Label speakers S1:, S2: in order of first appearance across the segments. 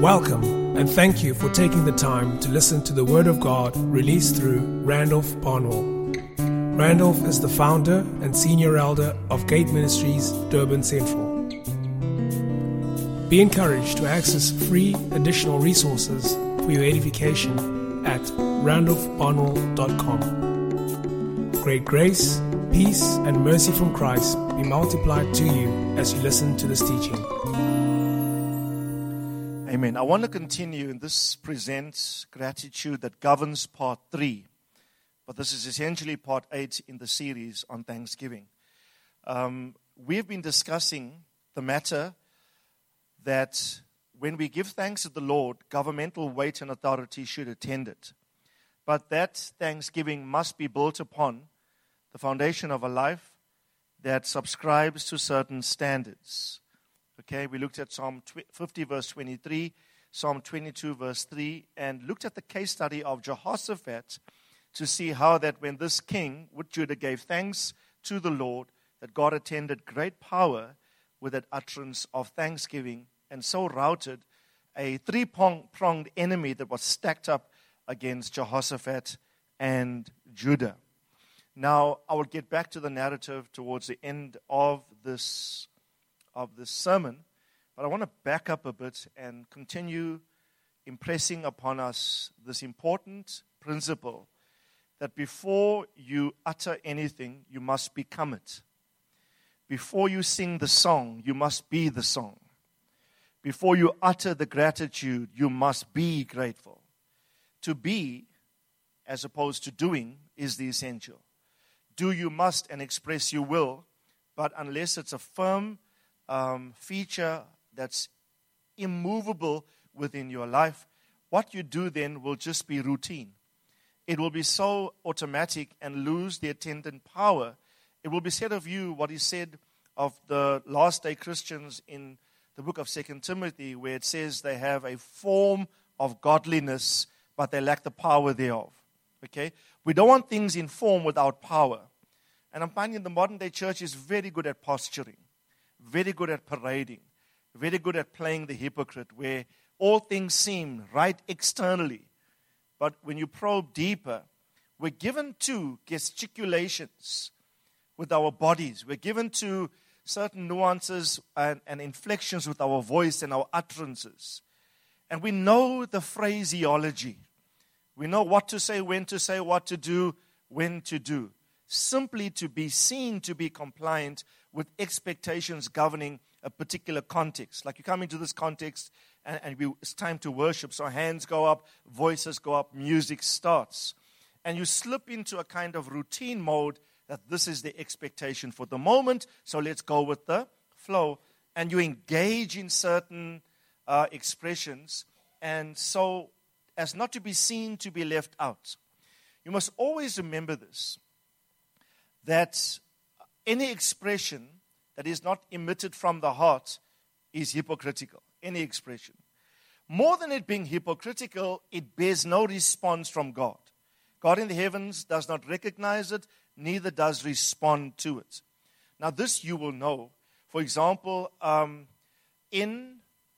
S1: Welcome, and thank you for taking the time to listen to the Word of God released through Randolph Barnwell. Randolph is the founder and senior elder of Gate Ministries, Durban Central. Be encouraged to access free additional resources for your edification at randolphbarnwell.com. Great grace, peace, and mercy from Christ be multiplied to you as you listen to this teaching.
S2: Amen. I want to continue, and this presents gratitude that governs part 3. But this is essentially part 8 in the series on Thanksgiving. We've been discussing the matter that when we give thanks to the Lord, governmental weight and authority should attend it. But that thanksgiving must be built upon the foundation of a life that subscribes to certain standards. Okay, we looked at Psalm 50 verse 23, Psalm 22 verse 3, and looked at the case study of Jehoshaphat to see how that when this king with Judah gave thanks to the Lord, that God attended great power with that utterance of thanksgiving, and so routed a three-pronged enemy that was stacked up against Jehoshaphat and Judah. Now, I will get back to the narrative towards the end of this sermon, but I want to back up a bit and continue impressing upon us this important principle that before you utter anything, you must become it. Before you sing the song, you must be the song. Before you utter the gratitude, you must be grateful. To be, as opposed to doing, is the essential. Do you must and express you will, but unless it's a firm feature that's immovable within your life, what you do then will just be routine. It will be so automatic and lose the attendant power. It will be said of you what is said of the last day Christians in the book of 2 Timothy, where it says they have a form of godliness, but they lack the power thereof. Okay? We don't want things in form without power. And I'm finding the modern day church is very good at posturing, very good at parading, very good at playing the hypocrite, where all things seem right externally. But when you probe deeper, we're given to gesticulations with our bodies. We're given to certain nuances and inflections with our voice and our utterances. And we know the phraseology. We know what to say, when to say, what to do, when to do. Simply to be seen to be compliant with expectations governing a particular context. Like you come into this context and it's time to worship. So hands go up, voices go up, music starts. And you slip into a kind of routine mode that this is the expectation for the moment, so let's go with the flow. And you engage in certain expressions, and so as not to be seen to be left out. You must always remember this, that any expression that is not emitted from the heart is hypocritical. Any expression. More than it being hypocritical, it bears no response from God. God in the heavens does not recognize it, neither does respond to it. Now this you will know. For example, in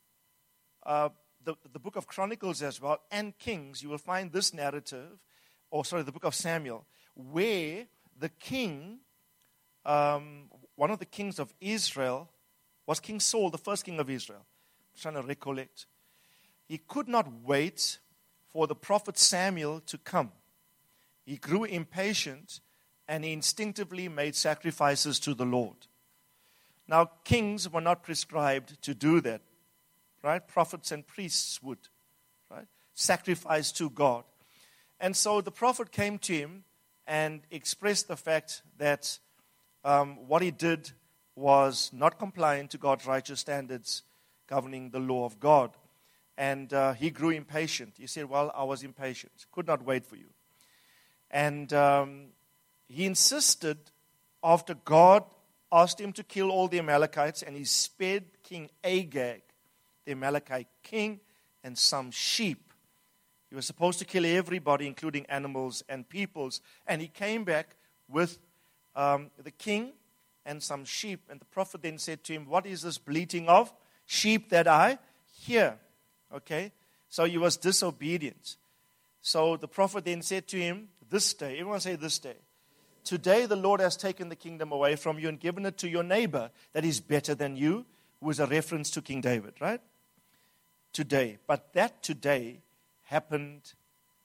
S2: the book of Chronicles as well, and Kings, you will find this narrative, the book of Samuel, where the king, one of the kings of Israel, was King Saul, the first king of Israel. I'm trying to recollect. He could not wait for the prophet Samuel to come. He grew impatient and he instinctively made sacrifices to the Lord. Now, kings were not prescribed to do that, right? Prophets and priests would, right? Sacrifice to God. And so the prophet came to him and expressed the fact that what he did was not compliant to God's righteous standards governing the law of God. And he grew impatient. He said, well, I was impatient. Could not wait for you. And he insisted, after God asked him to kill all the Amalekites, and he spared King Agag, the Amalekite king, and some sheep. He was supposed to kill everybody, including animals and peoples. And he came back with the king and some sheep. And the prophet then said to him, what is this bleating of sheep that I hear? Okay? So he was disobedient. So the prophet then said to him, this day, everyone say this day, today the Lord has taken the kingdom away from you and given it to your neighbor that is better than you, who is a reference to King David, right? Today. But that today happened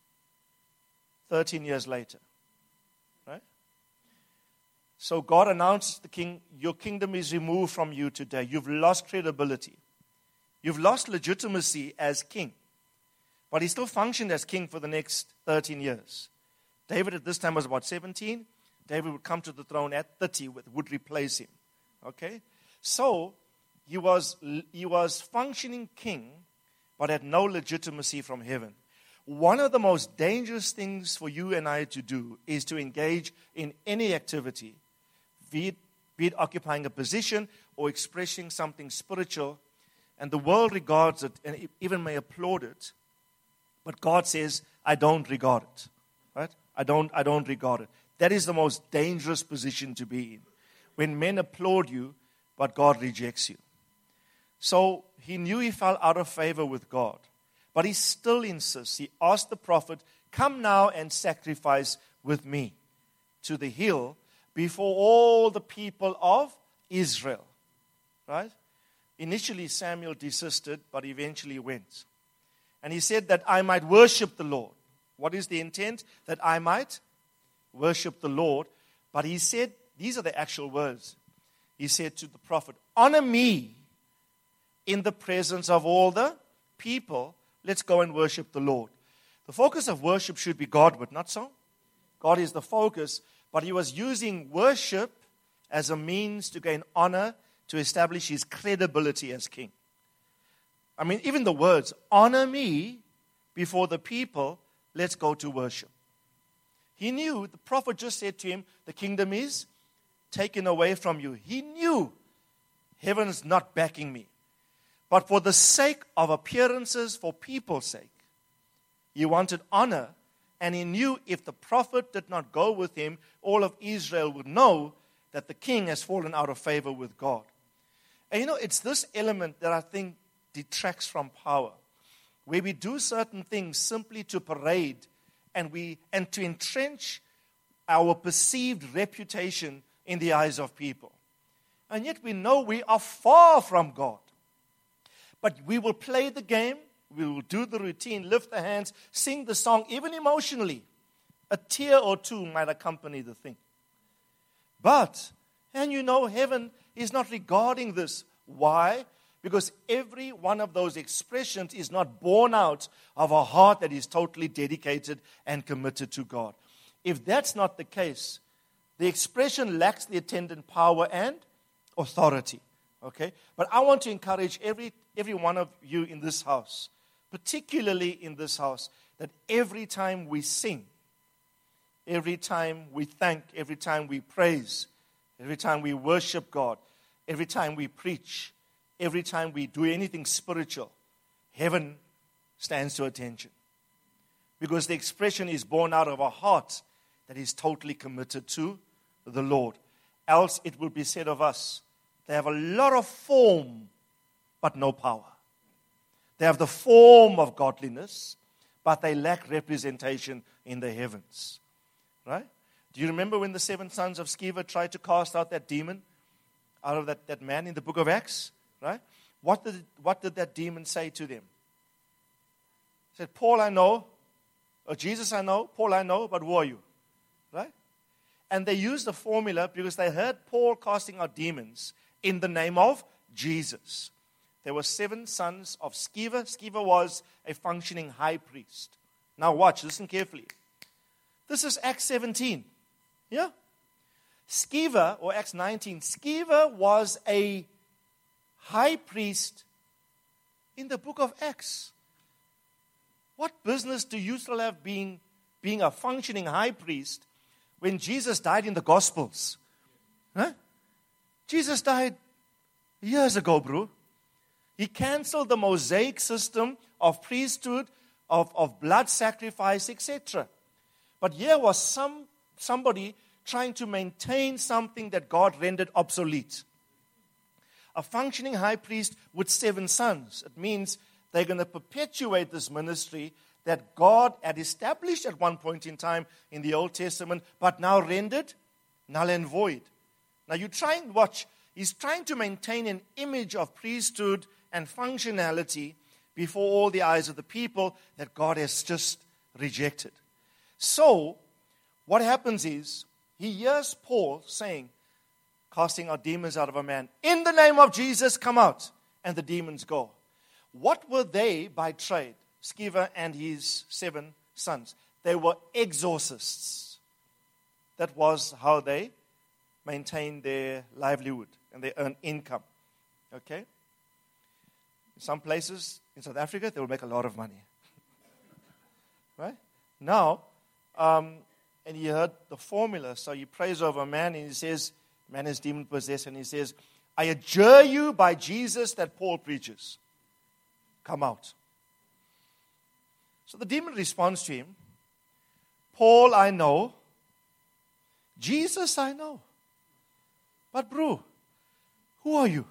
S2: 13 years later, right? So God announced to the king, your kingdom is removed from you today. You've lost credibility. You've lost legitimacy as king. But he still functioned as king for the next 13 years. David at this time was about 17. David would come to the throne at 30, would replace him. Okay? So, he was functioning king, but had no legitimacy from heaven. One of the most dangerous things for you and I to do is to engage in any activity, be it occupying a position or expressing something spiritual, and the world regards it and even may applaud it, but God says, I don't regard it. Right? I don't regard it. That is the most dangerous position to be in. When men applaud you, but God rejects you. So he knew he fell out of favor with God. But he still insists. He asked the prophet, come now and sacrifice with me to the hill before all the people of Israel. Right? Initially Samuel desisted, but eventually went. And he said that I might worship the Lord. What is the intent? That I might worship the Lord. But he said, these are the actual words. He said to the prophet, honor me in the presence of all the people. Let's go and worship the Lord. The focus of worship should be Godward, not so? God is the focus, but he was using worship as a means to gain honor, to establish his credibility as king. I mean, even the words, honor me before the people, let's go to worship. He knew, the prophet just said to him, the kingdom is taken away from you. He knew heaven is not backing me. But for the sake of appearances, for people's sake, he wanted honor. And he knew if the prophet did not go with him, all of Israel would know that the king has fallen out of favor with God. And it's this element that I think detracts from power, where we do certain things simply to parade and to entrench our perceived reputation in the eyes of people. And yet we know we are far from God. But we will play the game, we will do the routine, lift the hands, sing the song, even emotionally. A tear or two might accompany the thing. But, heaven is not regarding this. Why? Because every one of those expressions is not born out of a heart that is totally dedicated and committed to God. If that's not the case, the expression lacks the attendant power and authority. Okay? But I want to encourage every one of you in this house, particularly in this house, that every time we sing, every time we thank, every time we praise, every time we worship God, every time we preach, every time we do anything spiritual, heaven stands to attention. Because the expression is born out of a heart that is totally committed to the Lord. Else it will be said of us, they have a lot of form, but no power. They have the form of godliness, but they lack representation in the heavens. Right? Do you remember when the 7 sons of Sceva tried to cast out that demon out of that man in the book of Acts? Right? What did that demon say to them? He said, Paul I know, or Jesus I know, Paul I know, but who are you? Right? And they used the formula because they heard Paul casting out demons in the name of Jesus. There were 7 sons of Sceva. Sceva was a functioning high priest. Now watch, listen carefully. This is Acts 17. Yeah? Sceva, or Acts 19, Sceva was a high priest in the book of Acts. What business do you still have being a functioning high priest when Jesus died in the Gospels? Huh? Jesus died years ago, bro. He canceled the Mosaic system of priesthood, of blood sacrifice, etc. But here was somebody trying to maintain something that God rendered obsolete. A functioning high priest with 7 sons. It means They're going to perpetuate this ministry that God had established at one point in time in the Old Testament, but now rendered null and void. Now you try and watch. He's trying to maintain an image of priesthood and functionality before all the eyes of the people that God has just rejected. So, what happens is, he hears Paul saying, casting out demons out of a man, in the name of Jesus, come out, and the demons go. What were they by trade? Sceva and his 7 sons. They were exorcists. That was how they maintained their livelihood and they earned income. Okay? In some places in South Africa, they will make a lot of money. Right? Now, and he heard the formula. So he prays over a man and he says, man is demon possessed, and he says, I adjure you by Jesus that Paul preaches. Come out. So the demon responds to him, Paul I know, Jesus I know. But bro, who are you?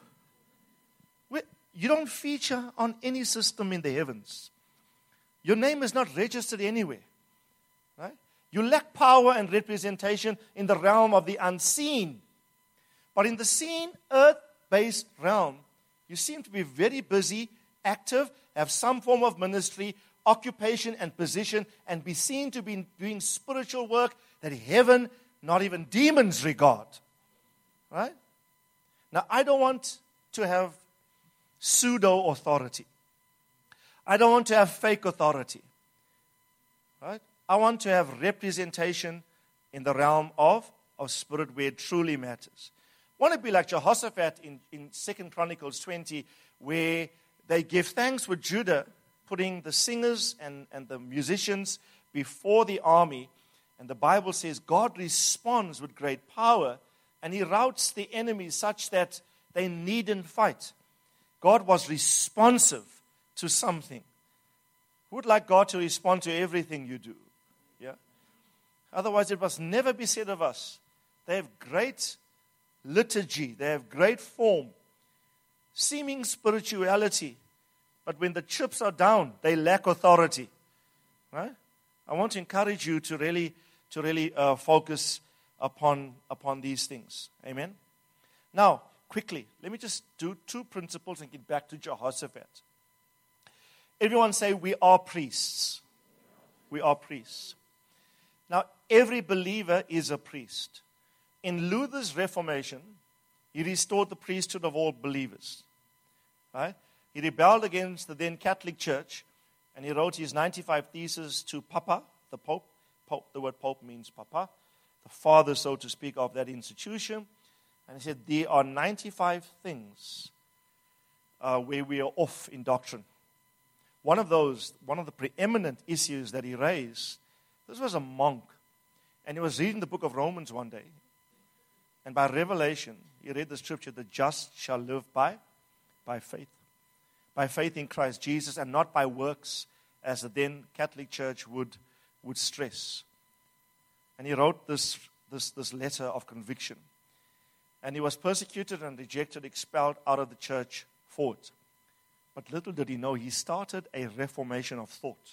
S2: You don't feature on any system in the heavens. Your name is not registered anywhere. Right? You lack power and representation in the realm of the unseen. But in the seen, earth-based realm, you seem to be very busy, active, have some form of ministry, occupation and position, and be seen to be doing spiritual work that heaven, not even demons, regard. Right? Now, I don't want to have pseudo-authority. I don't want to have fake authority. Right? I want to have representation in the realm of spirit where it truly matters. I want to be like Jehoshaphat in 2 Chronicles 20, where they give thanks with Judah, putting the singers and the musicians before the army. And the Bible says God responds with great power, and he routs the enemy such that they needn't fight. God was responsive to something. Who would like God to respond to everything you do? Yeah. Otherwise, it must never be said of us. They have great liturgy. They have great form. Seeming spirituality. But when the chips are down, they lack authority. Right? I want to encourage you to really focus upon these things. Amen? Now, quickly, let me just do 2 principles and get back to Jehoshaphat. Everyone say, we are priests. We are priests. Now, every believer is a priest. In Luther's Reformation, he restored the priesthood of all believers. Right? He rebelled against the then Catholic Church, and he wrote his 95 Theses to Papa, the Pope. The word Pope means Papa, the father, so to speak, of that institution. And he said, there are 95 things where we are off in doctrine. One of the preeminent issues that he raised, this was a monk. And he was reading the book of Romans one day. And by revelation, he read the scripture, the just shall live by faith. By faith in Christ Jesus, and not by works, as the then Catholic Church would stress. And he wrote this letter of conviction. And he was persecuted and rejected, expelled out of the church for it. But little did he know, he started a reformation of thought.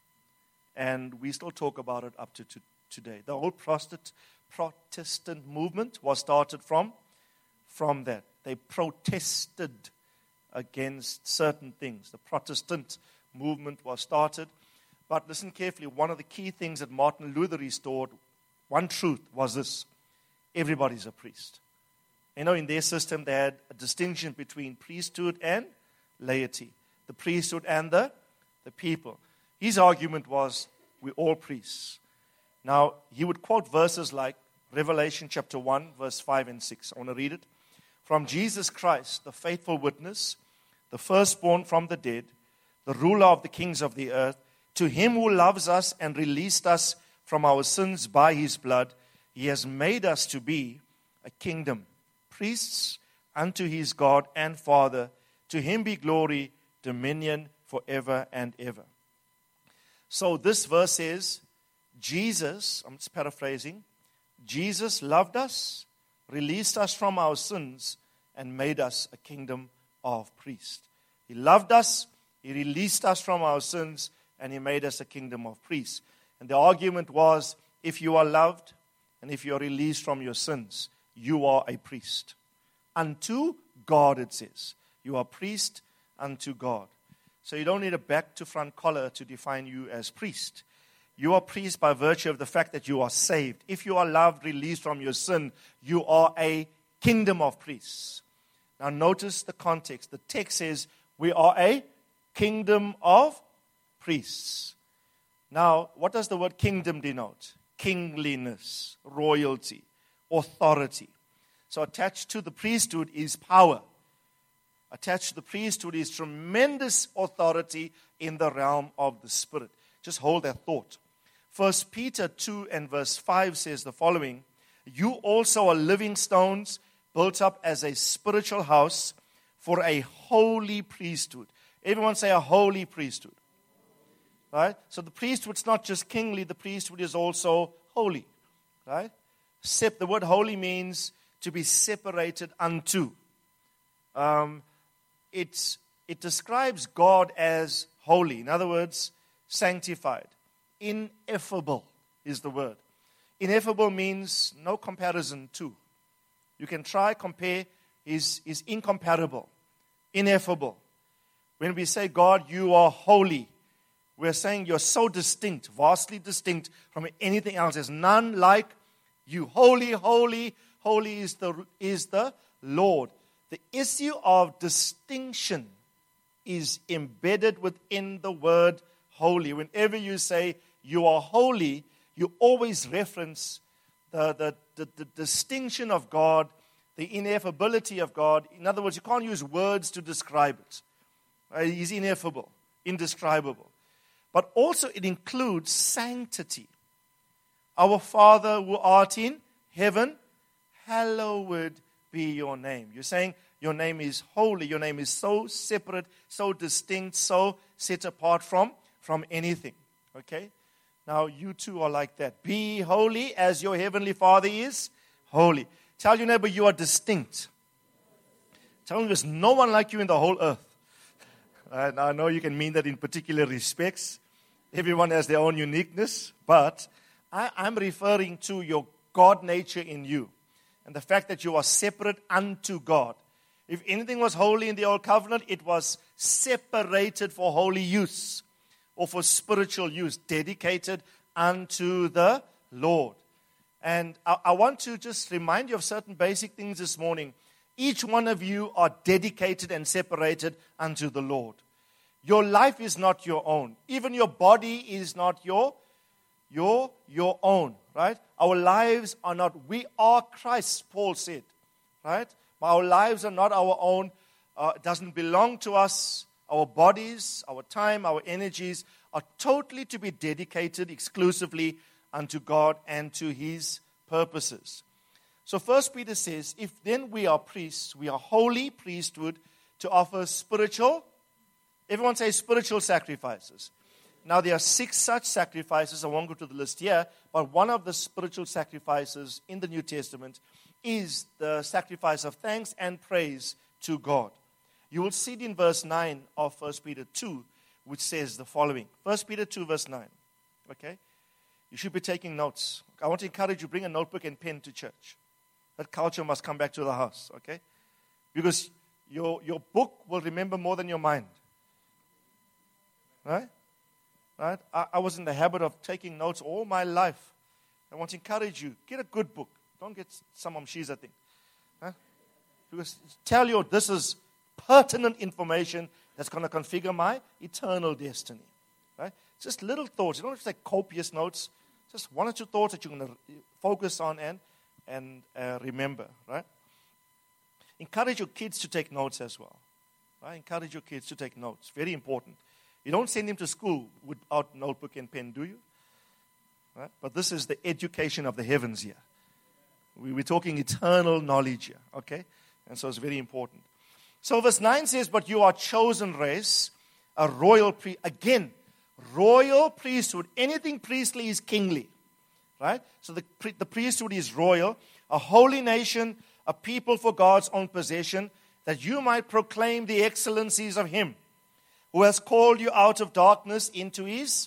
S2: And we still talk about it up to today. The whole Protestant movement was started from that. They protested against certain things. The Protestant movement was started. But listen carefully, one of the key things that Martin Luther restored, one truth was this: everybody's a priest. You know, in their system, they had a distinction between priesthood and laity. The priesthood and the people. His argument was, we're all priests. Now, he would quote verses like Revelation chapter 1, verse 5 and 6. I want to read it. From Jesus Christ, the faithful witness, the firstborn from the dead, the ruler of the kings of the earth, to him who loves us and released us from our sins by his blood, he has made us to be a kingdom, priests unto his God and Father. To him be glory, dominion forever and ever. So this verse says, Jesus, I'm just paraphrasing, Jesus loved us, released us from our sins, and made us a kingdom of priests. He loved us, He released us from our sins, and He made us a kingdom of priests. And the argument was, if you are loved, and if you are released from your sins, you are a priest. Unto God, it says. You are priest unto God. So you don't need a back-to-front collar to define you as priest. You are priest by virtue of the fact that you are saved. If you are loved, released from your sin, you are a kingdom of priests. Now notice the context. The text says we are a kingdom of priests. Now, what does the word kingdom denote? Kingliness, royalty, authority. So attached to the priesthood is power. Attached to the priesthood is tremendous authority in the realm of the Spirit. Just hold that thought. 1 Peter 2 and verse 5 says the following, you also are living stones built up as a spiritual house for a holy priesthood. Everyone say a holy priesthood. Right? So the priesthood's not just kingly, the priesthood is also holy. Right? The word holy means to be separated unto. It describes God as holy. In other words, sanctified. Ineffable is the word. Ineffable means no comparison to. You can try, compare, is incomparable. Ineffable. When we say, God, you are holy, we're saying you're so distinct, vastly distinct from anything else. There's none like you. Holy, holy, holy is the Lord. The issue of distinction is embedded within the word holy. Whenever you say you are holy, you always reference the distinction of God, the ineffability of God. In other words, you can't use words to describe it. He's ineffable, indescribable. But also it includes sanctity. Our Father who art in heaven, hallowed be your name. You're saying your name is holy. Your name is so separate, so distinct, so set apart from anything. Okay? Now you too are like that. Be holy as your heavenly Father is holy. Tell your neighbor you are distinct. Tell him there's no one like you in the whole earth. And I know you can mean that in particular respects. Everyone has their own uniqueness. But I'm referring to your God nature in you. And the fact that you are separate unto God. If anything was holy in the Old Covenant, it was separated for holy use or for spiritual use, dedicated unto the Lord. And I want to just remind you of certain basic things this morning. Each one of you are dedicated and separated unto the Lord. Your life is not your own. Even your body is not your own, right? Our lives are not, we are Christ, Paul said, right? Our lives are not our own. It doesn't belong to us. Our bodies, our time, our energies are totally to be dedicated exclusively unto God and to His purposes. So 1 Peter says, if then we are priests, we are holy priesthood to offer spiritual, everyone say spiritual sacrifices. Now there are 6 such sacrifices. I won't go to the list here, but one of the spiritual sacrifices in the New Testament is the sacrifice of thanks and praise to God. You will see it in verse 9 of 1 Peter 2, which says the following. 1 Peter 2 verse 9. Okay? You should be taking notes. I want to encourage you, bring a notebook and pen to church. That culture must come back to the house, okay? Because your book will remember more than your mind. Right? Right? I was in the habit of taking notes all my life. I want to encourage you, get a good book. Don't get some Mshiza thing. Huh? Because tell you this is pertinent information that's going to configure my eternal destiny. Right? Just little thoughts. You don't have to take copious notes. Just 1 or 2 thoughts that you're going to focus on and remember. Right? Encourage your kids to take notes as well. Right? Encourage your kids to take notes. Very important. You don't send them to school without notebook and pen, do you? Right? But this is the education of the heavens here. We're talking eternal knowledge here, okay? And so it's very important. So verse 9 says, but you are chosen race, a royal priest. Again, royal priesthood. Anything priestly is kingly, right? So the priesthood is royal, a holy nation, a people for God's own possession, that you might proclaim the excellencies of Him who has called you out of darkness into his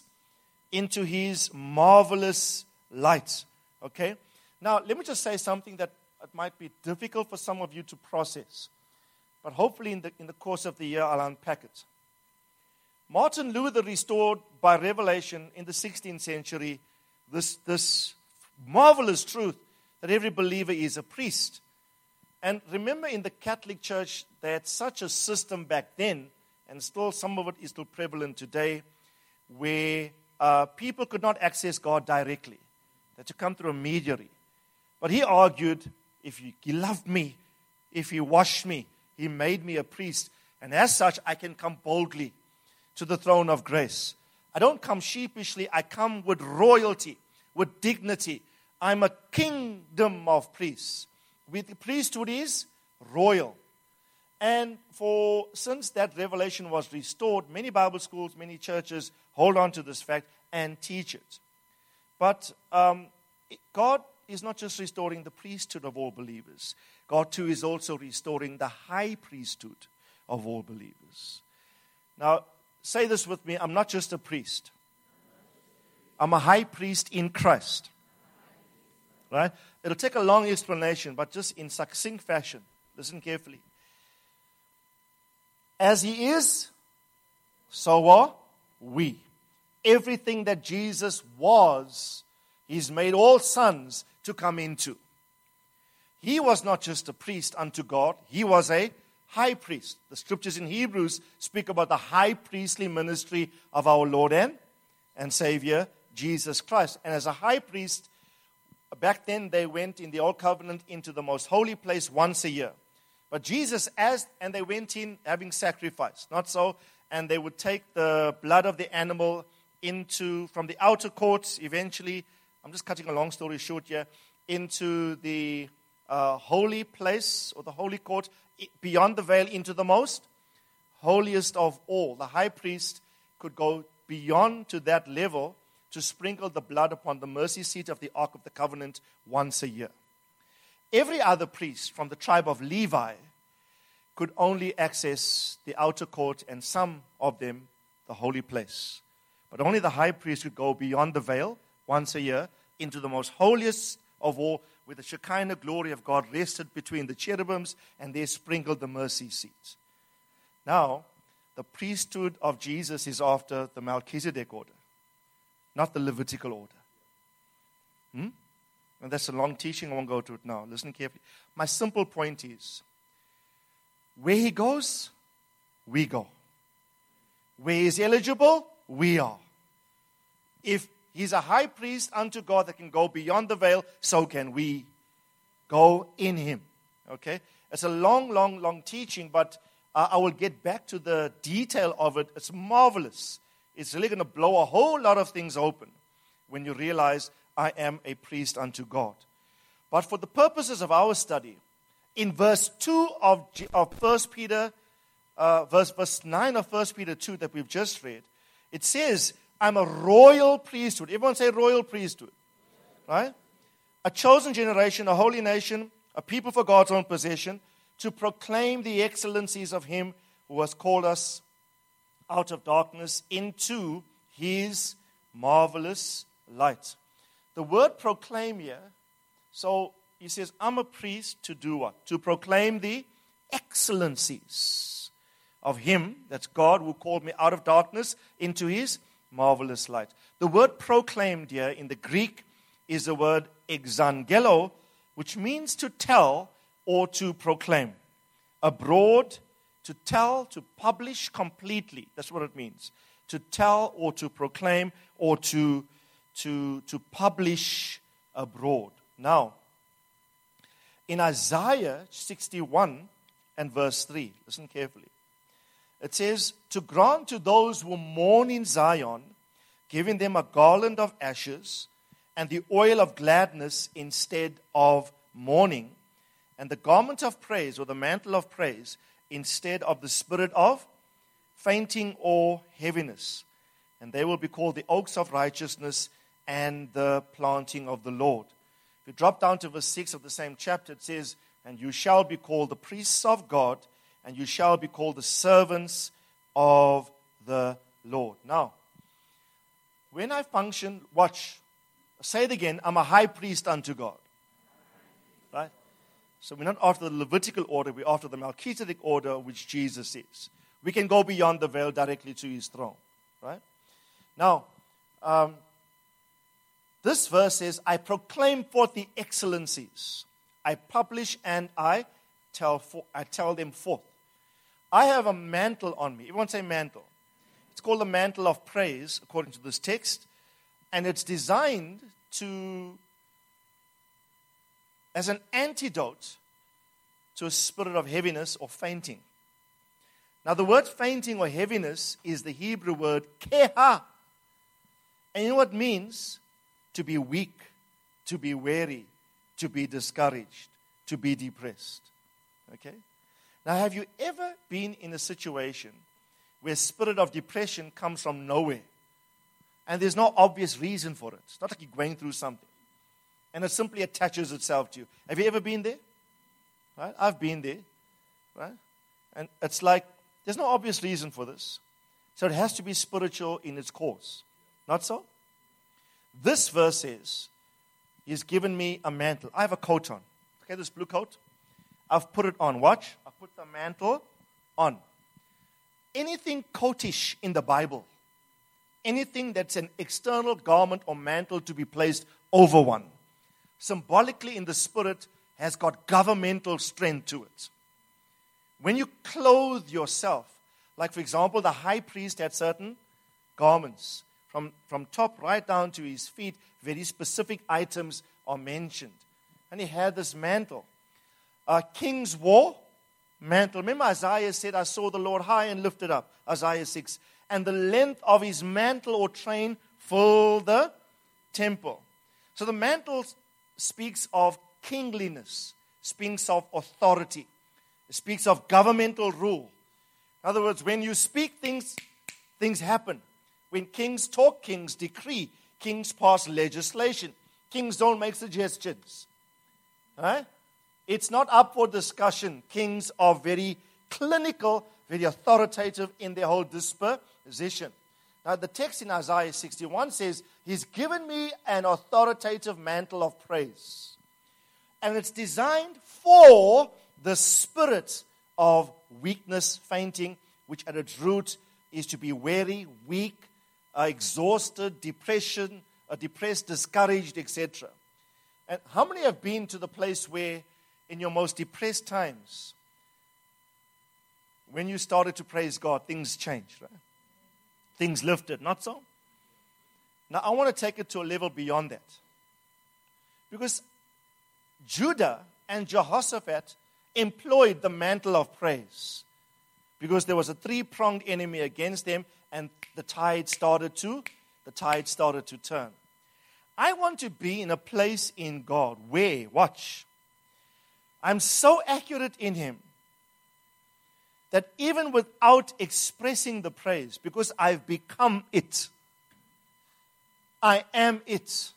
S2: marvelous light. Okay? Now, let me just say something that it might be difficult for some of you to process. But hopefully in the course of the year, I'll unpack it. Martin Luther restored by revelation in the 16th century this marvelous truth that every believer is a priest. And remember, in the Catholic Church, they had such a system back then, and still some of it is still prevalent today, where people could not access God directly. They had to come through a mediator. But he argued, he loved me, if he washed me, he made me a priest, and as such, I can come boldly to the throne of grace. I don't come sheepishly, I come with royalty, with dignity. I'm a kingdom of priests. The priesthood is royal. And since that revelation was restored, many Bible schools, many churches hold on to this fact and teach it. But God is not just restoring the priesthood of all believers. God too is also restoring the high priesthood of all believers. Now, say this with me. I'm not just a priest. I'm a high priest in Christ. Right? It'll take a long explanation, but just in succinct fashion. Listen carefully. As he is, so are we. Everything that Jesus was, he's made all sons to come into. He was not just a priest unto God, he was a high priest. The scriptures in Hebrews speak about the high priestly ministry of our Lord and Savior, Jesus Christ. And as a high priest, back then they went in the Old Covenant into the most holy place once a year. But Jesus and they went in having sacrifice. Not so. And they would take the blood of the animal from the outer courts eventually, I'm just cutting a long story short here, into the holy place or the holy court, beyond the veil into the most holiest of all. The high priest could go beyond to that level to sprinkle the blood upon the mercy seat of the Ark of the Covenant once a year. Every other priest from the tribe of Levi could only access the outer court, and some of them the holy place. But only the high priest could go beyond the veil once a year into the most holiest of all, where the Shekinah glory of God rested between the cherubims, and there sprinkled the mercy seat. Now, the priesthood of Jesus is after the Melchizedek order, not the Levitical order. And that's a long teaching. I won't go to it now. Listen carefully. My simple point is, where he goes, we go. Where he's eligible, we are. If he's a high priest unto God that can go beyond the veil, so can we go in him. Okay? It's a long teaching, but I will get back to the detail of it. It's marvelous. It's really going to blow a whole lot of things open when you realize I am a priest unto God. But for the purposes of our study, in verse 2 of 1 Peter, verse 9 of 1 Peter 2 that we've just read, it says, I'm a royal priesthood. Everyone say royal priesthood. Right? A chosen generation, a holy nation, a people for God's own possession, to proclaim the excellencies of him who has called us out of darkness into his marvelous light. The word proclaim here, so he says, I'm a priest to do what? To proclaim the excellencies of him, that's God, who called me out of darkness into his marvelous light. The word proclaimed here in the Greek is the word exangelo, which means to tell or to proclaim. Abroad, to tell, to publish completely. That's what it means. To tell or to proclaim or to publish abroad. Now, in Isaiah 61 and verse 3, listen carefully. It says, to grant to those who mourn in Zion, giving them a garland of ashes and the oil of gladness instead of mourning, and the garment of praise or the mantle of praise instead of the spirit of fainting or heaviness. And they will be called the oaks of righteousness and the planting of the Lord. If you drop down to verse 6 of the same chapter, it says, and you shall be called the priests of God, and you shall be called the servants of the Lord. Now, when I function, watch, say it again, I'm a high priest unto God. Right? So we're not after the Levitical order, we're after the Melchizedek order, which Jesus is. We can go beyond the veil directly to his throne. Right? Now, this verse says, I proclaim forth the excellencies. I publish and I tell them forth. I have a mantle on me. Everyone say mantle. It's called the mantle of praise, according to this text. And it's designed as an antidote to a spirit of heaviness or fainting. Now, the word fainting or heaviness is the Hebrew word keha. And you know what it means? To be weak, to be weary, to be discouraged, to be depressed. Okay? Now, have you ever been in a situation where a spirit of depression comes from nowhere? And there's no obvious reason for it. It's not like you're going through something. And it simply attaches itself to you. Have you ever been there? Right? I've been there. Right? And it's like, there's no obvious reason for this. So it has to be spiritual in its course. Not so? This verse says, He's given me a mantle. I have a coat on. Okay, this blue coat. I've put it on. Watch. I've put the mantle on. Anything coatish in the Bible, anything that's an external garment or mantle to be placed over one, symbolically in the spirit has got governmental strength to it. When you clothe yourself, like for example, the high priest had certain garments. From top right down to his feet, very specific items are mentioned. And he had this mantle. Kings wore mantle. Remember Isaiah said, I saw the Lord high and lifted up. Isaiah 6. And the length of his mantle or train filled the temple. So the mantle speaks of kingliness, speaks of authority. It speaks of governmental rule. In other words, when you speak things happen. When kings talk, kings decree. Kings pass legislation. Kings don't make suggestions. Right? It's not up for discussion. Kings are very clinical, very authoritative in their whole disposition. Now, the text in Isaiah 61 says, He's given me an authoritative mantle of praise. And it's designed for the spirit of weakness, fainting, which at its root is to be weary, weak, exhausted, depressed, discouraged, etc. And how many have been to the place where in your most depressed times, when you started to praise God, things changed, right? Things lifted, not so? Now, I want to take it to a level beyond that. Because Judah and Jehoshaphat employed the mantle of praise. Because there was a three-pronged enemy against them, and the tide started to turn. I want to be in a place in God where, watch, I'm so accurate in Him that even without expressing the praise, because I've become it, I am it.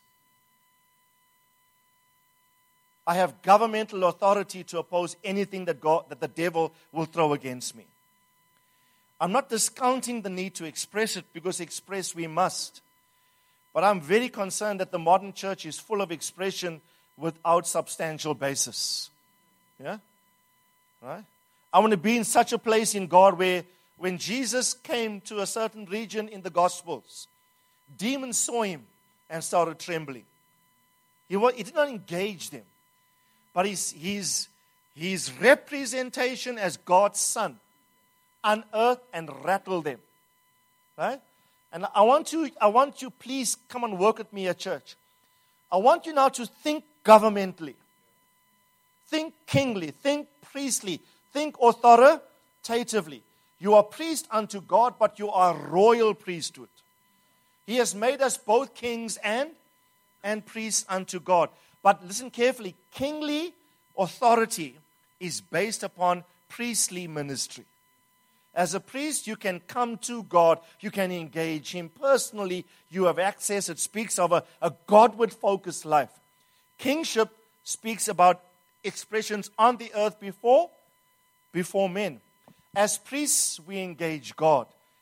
S2: I have governmental authority to oppose anything that the devil will throw against me. I'm not discounting the need to express it, because express we must. But I'm very concerned that the modern church is full of expression without substantial basis. Yeah? Right? I want to be in such a place in God where when Jesus came to a certain region in the Gospels, demons saw Him and started trembling. He did not engage them. But his representation as God's Son unearthed and rattled them. Right? And I want you, please come and work with me at church. I want you now to think governmentally. Think kingly. Think priestly. Think authoritatively. You are priest unto God, but you are royal priesthood. He has made us both kings and priests unto God. But listen carefully. Kingly authority is based upon priestly ministry. As a priest, you can come to God. You can engage Him personally. You have access. It speaks of a Godward-focused life. Kingship speaks about expressions on the earth before men. As priests, we engage God.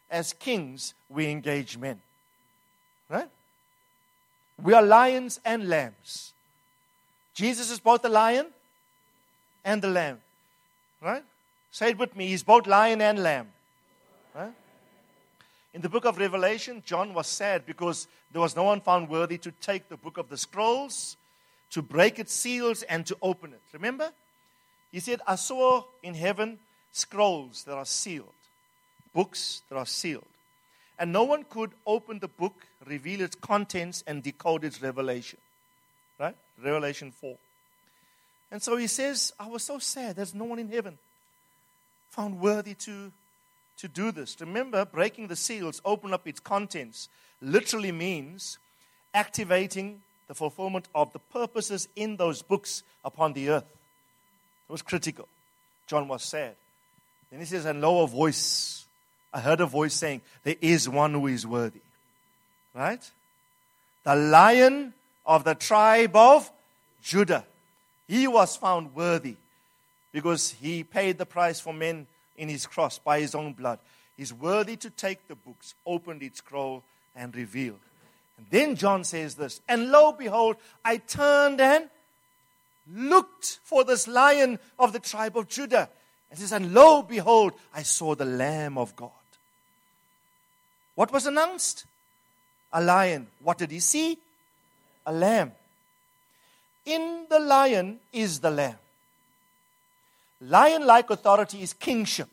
S2: as kings, we engage men. Right? We are lions and lambs. Jesus is both the lion and the lamb. Right? Say it with me. He's both lion and lamb. Right? In the book of Revelation, John was sad because there was no one found worthy to take the book of the scrolls, to break its seals, and to open it. Remember? He said, I saw in heaven scrolls that are sealed, books that are sealed. And no one could open the book, reveal its contents, and decode its revelation. Right? Revelation 4. And so he says, I was so sad. There's no one in heaven found worthy to do this. Remember, breaking the seals, open up its contents, literally means activating the fulfillment of the purposes in those books upon the earth. It was critical. John was sad. Then he says, and lo, a voice. I heard a voice saying, there is one who is worthy. Right? The Lion of the tribe of Judah. He was found worthy because he paid the price for men in his cross by his own blood. He's worthy to take the books, open its scroll, and reveal. And then John says this, and lo, behold, I turned and looked for this Lion of the tribe of Judah. And says, and lo, behold, I saw the Lamb of God. What was announced? A lion. What did he see? A lamb. In the lion is the lamb. Lion-like authority is kingship.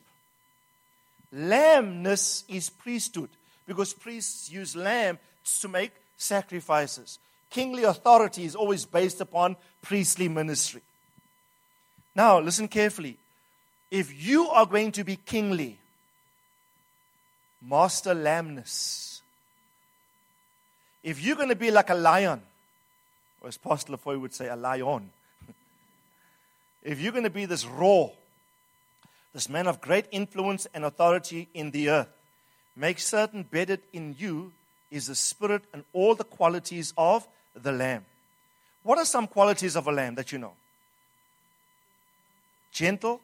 S2: Lambness is priesthood, because priests use lamb to make sacrifices. Kingly authority is always based upon priestly ministry. Now, listen carefully. If you are going to be kingly, master lambness. If you're going to be like a lion, or as Pastor Lafoy would say, a lion. If you're going to be this raw, this man of great influence and authority in the earth, make certain bedded in you is the spirit and all the qualities of the lamb. What are some qualities of a lamb that you know? Gentle,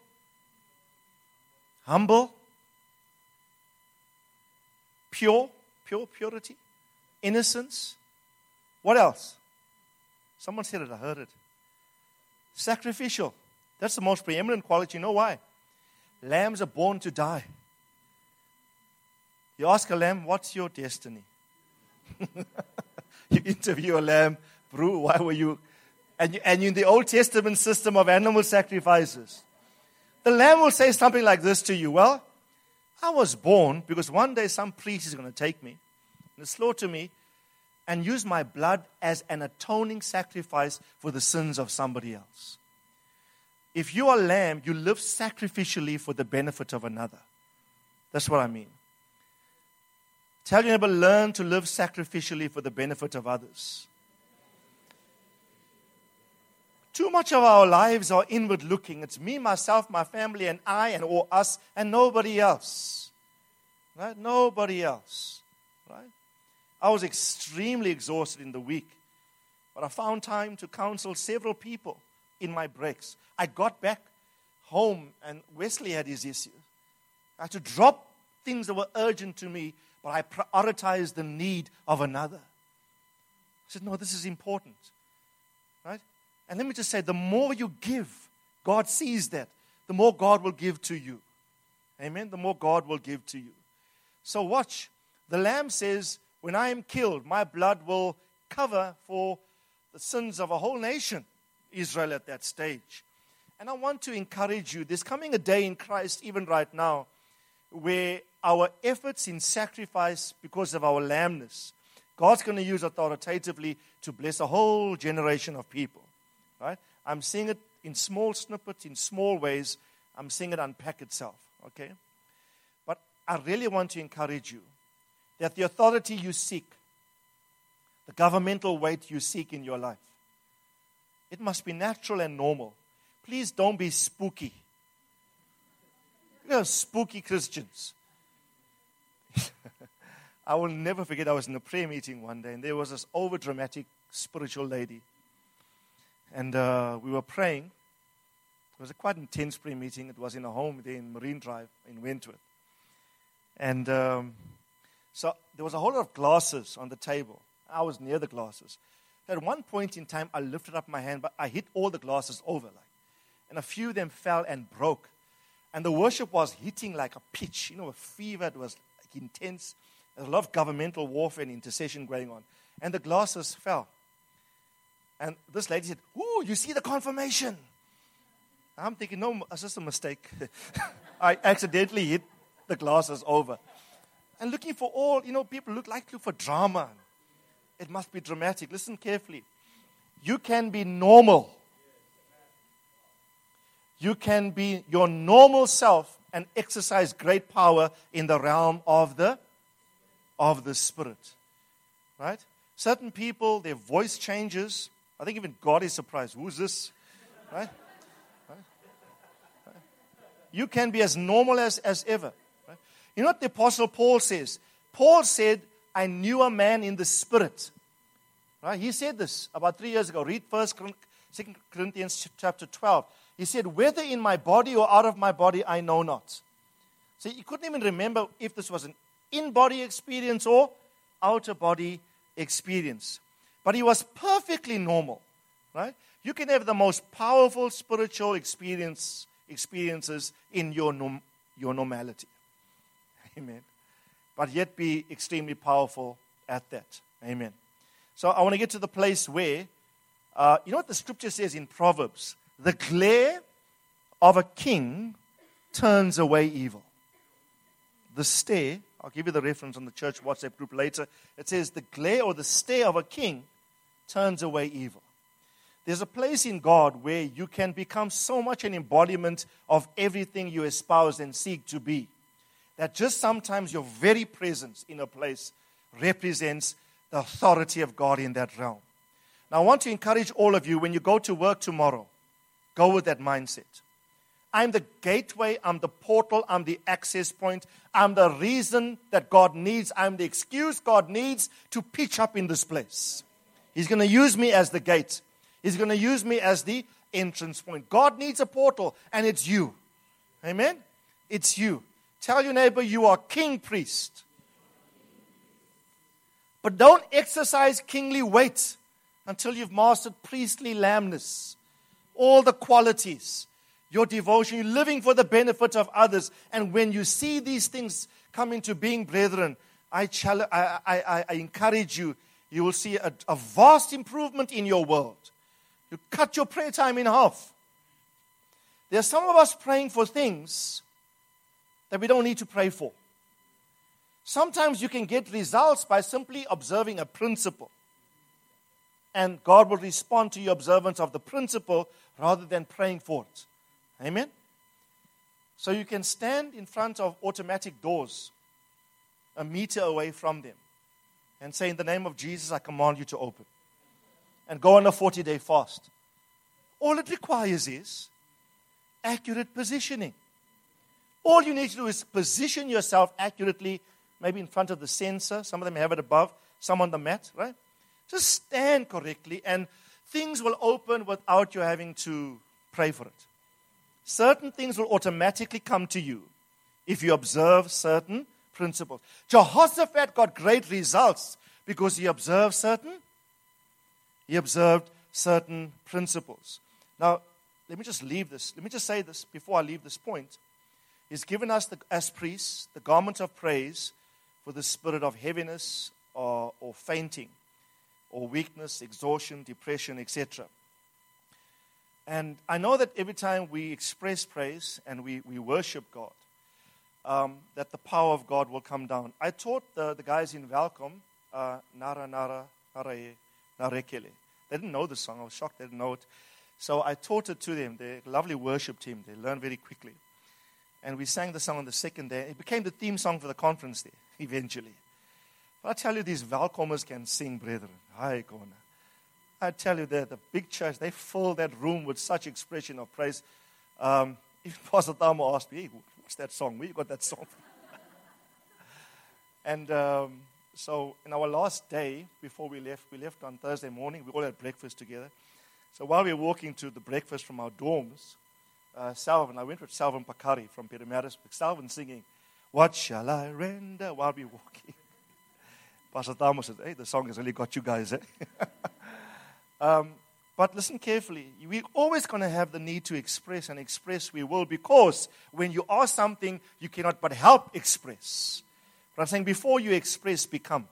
S2: humble, purity, innocence. What else? Someone said it, I heard it. Sacrificial. That's the most preeminent quality. You know why? Lambs are born to die. You ask a lamb, what's your destiny? You interview a lamb, bro, why were you? And in the Old Testament system of animal sacrifices, the lamb will say something like this to you. Well, I was born because one day some priest is going to take me and slaughter me and use my blood as an atoning sacrifice for the sins of somebody else. If you are a lamb, you live sacrificially for the benefit of another. That's what I mean. Tell your neighbor, learn to live sacrificially for the benefit of others. Too much of our lives are inward looking. It's me, myself, my family, and I, and or us, and nobody else. Right? Nobody else. Right? I was extremely exhausted in the week, but I found time to counsel several people in my breaks. I got back home, and Wesley had his issues. I had to drop things that were urgent to me, but I prioritized the need of another. I said, no, this is important. Right? And let me just say, the more you give, God sees that, the more God will give to you. Amen? The more God will give to you. So watch. The Lamb says, when I am killed, my blood will cover for the sins of a whole nation, Israel at that stage. And I want to encourage you, there's coming a day in Christ, even right now, where our efforts in sacrifice because of our lambness, God's going to use authoritatively to bless a whole generation of people. Right? I'm seeing it in small snippets, in small ways. I'm seeing it unpack itself. Okay? But I really want to encourage you that the authority you seek, the governmental weight you seek in your life, it must be natural and normal. Please don't be spooky. You know, spooky Christians. I will never forget, I was in a prayer meeting one day, and there was this over-dramatic spiritual lady. And we were praying. It was a quite intense prayer meeting. It was in a home there in Marine Drive in Wentworth. And so there was a whole lot of glasses on the table. I was near the glasses. At one point in time, I lifted up my hand, but I hit all the glasses over. And a few of them fell and broke. And the worship was hitting like a pitch, a fever. It was like intense. There's a lot of governmental warfare and intercession going on. And the glasses fell. And this lady said, "Ooh, you see the confirmation." I'm thinking, no, it's just a mistake. I accidentally hit the glasses over. And looking for all, people look for drama. It must be dramatic. Listen carefully. You can be normal. You can be your normal self and exercise great power in the realm of the Spirit. Right? Certain people, their voice changes. I think even God is surprised. Who's this? Right? You can be as normal as ever. Right? You know what the Apostle Paul says? Paul said, "I knew a man in the Spirit." Right? He said this about 3 years ago. Read 2 Corinthians chapter 12. He said, "Whether in my body or out of my body, I know not." So he couldn't even remember if this was an in-body experience or outer-body experience. But he was perfectly normal. Right? You can have the most powerful spiritual experiences in your normality. Amen. But yet be extremely powerful at that. Amen. So I want to get to the place where, you know what the scripture says in Proverbs? The glare of a king turns away evil. The stare, I'll give you the reference on the church WhatsApp group later. It says the glare or the stare of a king turns away evil. There's a place in God where you can become so much an embodiment of everything you espouse and seek to be, that just sometimes your very presence in a place represents the authority of God in that realm. Now, I want to encourage all of you, when you go to work tomorrow, go with that mindset. I'm the gateway, I'm the portal, I'm the access point, I'm the reason that God needs, I'm the excuse God needs to pitch up in this place. He's going to use me as the gate. He's going to use me as the entrance point. God needs a portal, and it's you. Amen? It's you. Tell your neighbor you are king priest. But don't exercise kingly weight until you've mastered priestly lambness. All the qualities, your devotion, you're living for the benefit of others. And when you see these things come into being, brethren, I encourage you, you will see a vast improvement in your world. You cut your prayer time in half. There are some of us praying for things that we don't need to pray for. Sometimes you can get results by simply observing a principle. And God will respond to your observance of the principle rather than praying for it. Amen? So you can stand in front of automatic doors, a meter away from them, and say, "In the name of Jesus, I command you to open." And go on a 40-day fast. All it requires is accurate positioning. All you need to do is position yourself accurately, maybe in front of the sensor. Some of them have it above, some on the mat, right? Just stand correctly, and things will open without you having to pray for it. Certain things will automatically come to you if you observe certain principles. Jehoshaphat got great results because he observed certain principles. Now, let me just leave this. Let me just say this before I leave this point. He's given us, as priests, the garment of praise for the spirit of heaviness or fainting or weakness, exhaustion, depression, etc. And I know that every time we express praise and we worship God, that the power of God will come down. I taught the guys in Welkom, Nara Nara Narae Narekele. They didn't know the song. I was shocked they didn't know it. So I taught it to them. They're a lovely worship team. They learn very quickly. And we sang the song on the second day. It became the theme song for the conference there, eventually. But I tell you, these Welkomers can sing, brethren. Hi, Kona. I tell you, the big church, they fill that room with such expression of praise. Even Pastor Tamo asked me, "Hey, what's that song? Where you got that song from?" And so in our last day, before we left on Thursday morning. We all had breakfast together. So while we were walking to the breakfast from our dorms, I went with Salvin Pakari from Pietermaritzburg. Salvin singing, What shall I render while we walking? Pastor Thomas said, hey, the song has really got you guys, But listen carefully. We're always going to have the need to express, and express we will, because when you are something, you cannot but help express. But I'm saying before you express, become.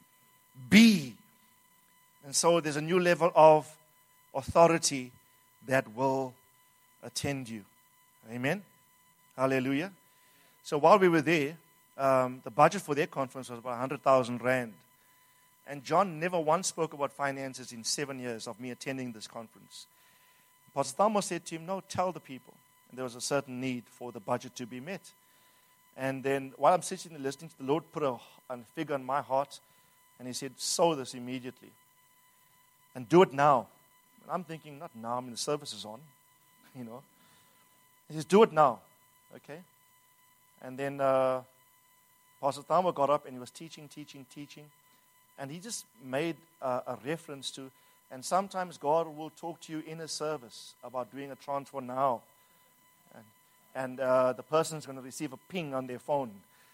S2: Be. And so there's a new level of authority that will attend you. Amen? Hallelujah. So while we were there, the budget for their conference was about 100,000 rand. And John never once spoke about finances in 7 years of me attending this conference. Pastor Thomas said to him, no, tell the people. And there was a certain need for the budget to be met. And then while I'm sitting and listening, the Lord put a figure in my heart, and he said, sow this immediately. And do it now. And I'm thinking, not now, I mean the service is on. He says, do it now. Okay? And then Pastor Thomas got up and he was teaching. And he just made a reference to, and sometimes God will talk to you in a service about doing a transfer now. And the person's going to receive a ping on their phone.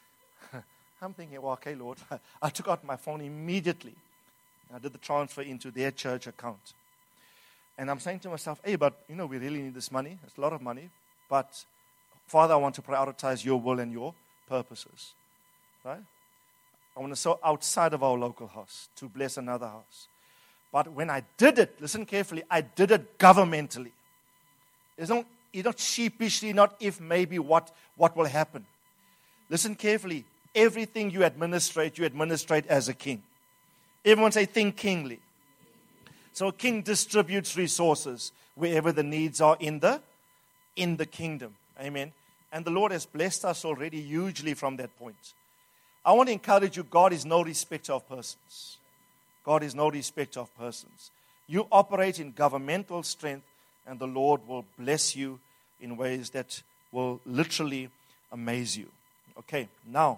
S2: I'm thinking, well, okay, Lord. I took out my phone immediately. And I did the transfer into their church account. And I'm saying to myself, hey, but, we really need this money. It's a lot of money. But, Father, I want to prioritize your will and your purposes. Right? I want to sow outside of our local house to bless another house. But when I did it, listen carefully, I did it governmentally. It's not sheepishly, not if, maybe, what will happen. Listen carefully. Everything you administrate as a king. Everyone say, think kingly. So a king distributes resources wherever the needs are in the kingdom. Amen. And the Lord has blessed us already hugely from that point. I want to encourage you, God is no respecter of persons. God is no respecter of persons. You operate in governmental strength, and the Lord will bless you in ways that will literally amaze you. Okay, now.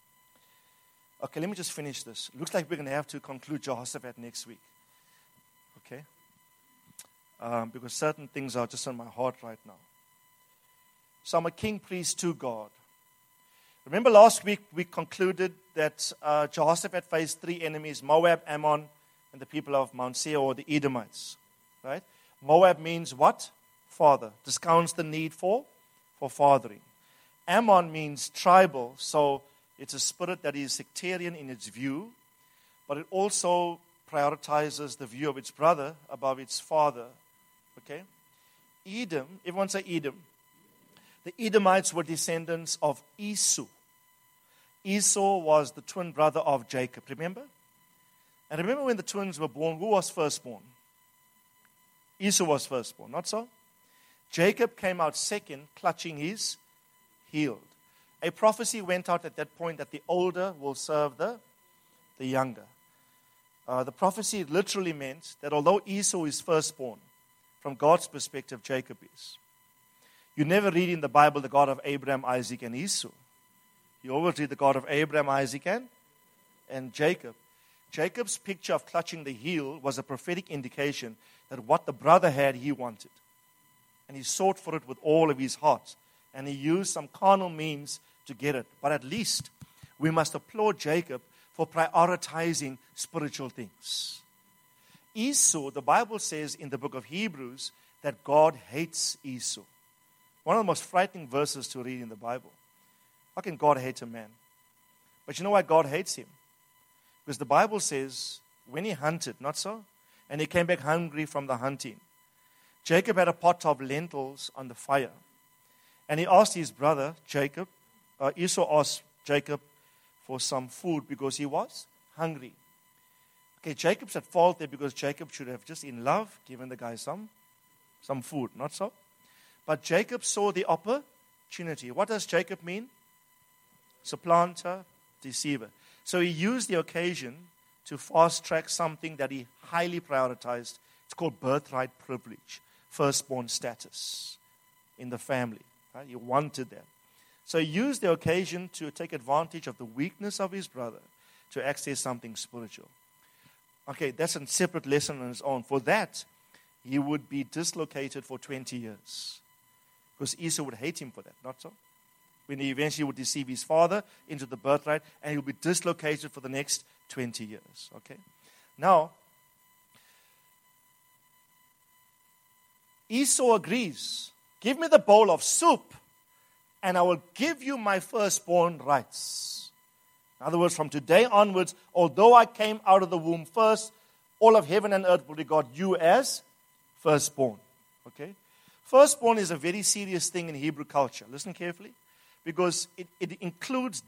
S2: Okay, let me just finish this. Looks like we're going to have to conclude Jehoshaphat next week. Okay? Because certain things are just on my heart right now. So I'm a king priest to God. Remember last week we concluded that Jehoshaphat faced 3 enemies, Moab, Ammon, and the people of Mount Seir, or the Edomites. Right? Moab means what? Father. Discounts the need for fathering. Ammon means tribal, so it's a spirit that is sectarian in its view, but it also prioritizes the view of its brother above its father. Okay? Edom, everyone say Edom. The Edomites were descendants of Esau. Esau was the twin brother of Jacob, remember? And remember when the twins were born, who was firstborn? Esau was firstborn, not so? Jacob came out second, clutching his heel. A prophecy went out at that point that the older will serve the younger. The prophecy literally meant that although Esau is firstborn, from God's perspective, Jacob is. You never read in the Bible the God of Abraham, Isaac, and Esau. You always read the God of Abraham, Isaac, and Jacob. Jacob's picture of clutching the heel was a prophetic indication that what the brother had, he wanted. And he sought for it with all of his heart. And he used some carnal means to get it. But at least we must applaud Jacob for prioritizing spiritual things. Esau, the Bible says in the book of Hebrews that God hates Esau. One of the most frightening verses to read in the Bible. How can God hate a man? But you know why God hates him? Because the Bible says when he hunted, not so? And he came back hungry from the hunting. Jacob had a pot of lentils on the fire. And he asked his brother, Jacob, Esau asked Jacob for some food because he was hungry. Okay, Jacob's at fault there because Jacob should have just in love given the guy some food, not so? But Jacob saw the opportunity. What does Jacob mean? Supplanter, deceiver. So he used the occasion to fast-track something that he highly prioritized. It's called birthright privilege, firstborn status in the family. Right? He wanted that. So he used the occasion to take advantage of the weakness of his brother to access something spiritual. Okay, that's a separate lesson on its own. For that, he would be dislocated for 20 years. Because Esau would hate him for that, not so? when he eventually would deceive his father into the birthright, and he will be dislocated for the next 20 years. Okay? Now, Esau agrees. Give me the bowl of soup, and I will give you my firstborn rights. In other words, from today onwards, although I came out of the womb first, all of heaven and earth will regard you as firstborn. Okay? Firstborn is a very serious thing in Hebrew culture. Listen carefully, because it includes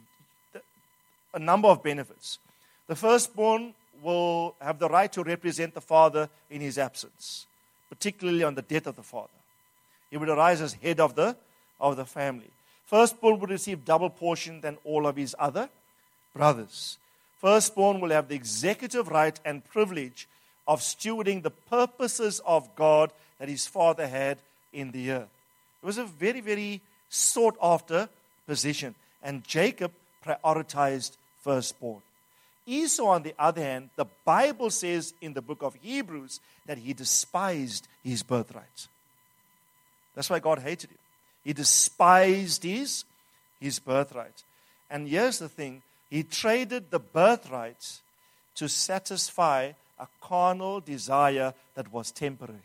S2: a number of benefits. The firstborn will have the right to represent the father in his absence, particularly on the death of the father. He would arise as head of the family. Firstborn would receive double portion than all of his other brothers. Firstborn will have the executive right and privilege of stewarding the purposes of God that his father had in the earth. It was a very, very sought after position, and Jacob prioritized firstborn. Esau, on the other hand, the Bible says in the book of Hebrews that he despised his birthright. That's why God hated him. He despised his birthright. And here's the thing, he traded the birthright to satisfy a carnal desire that was temporary.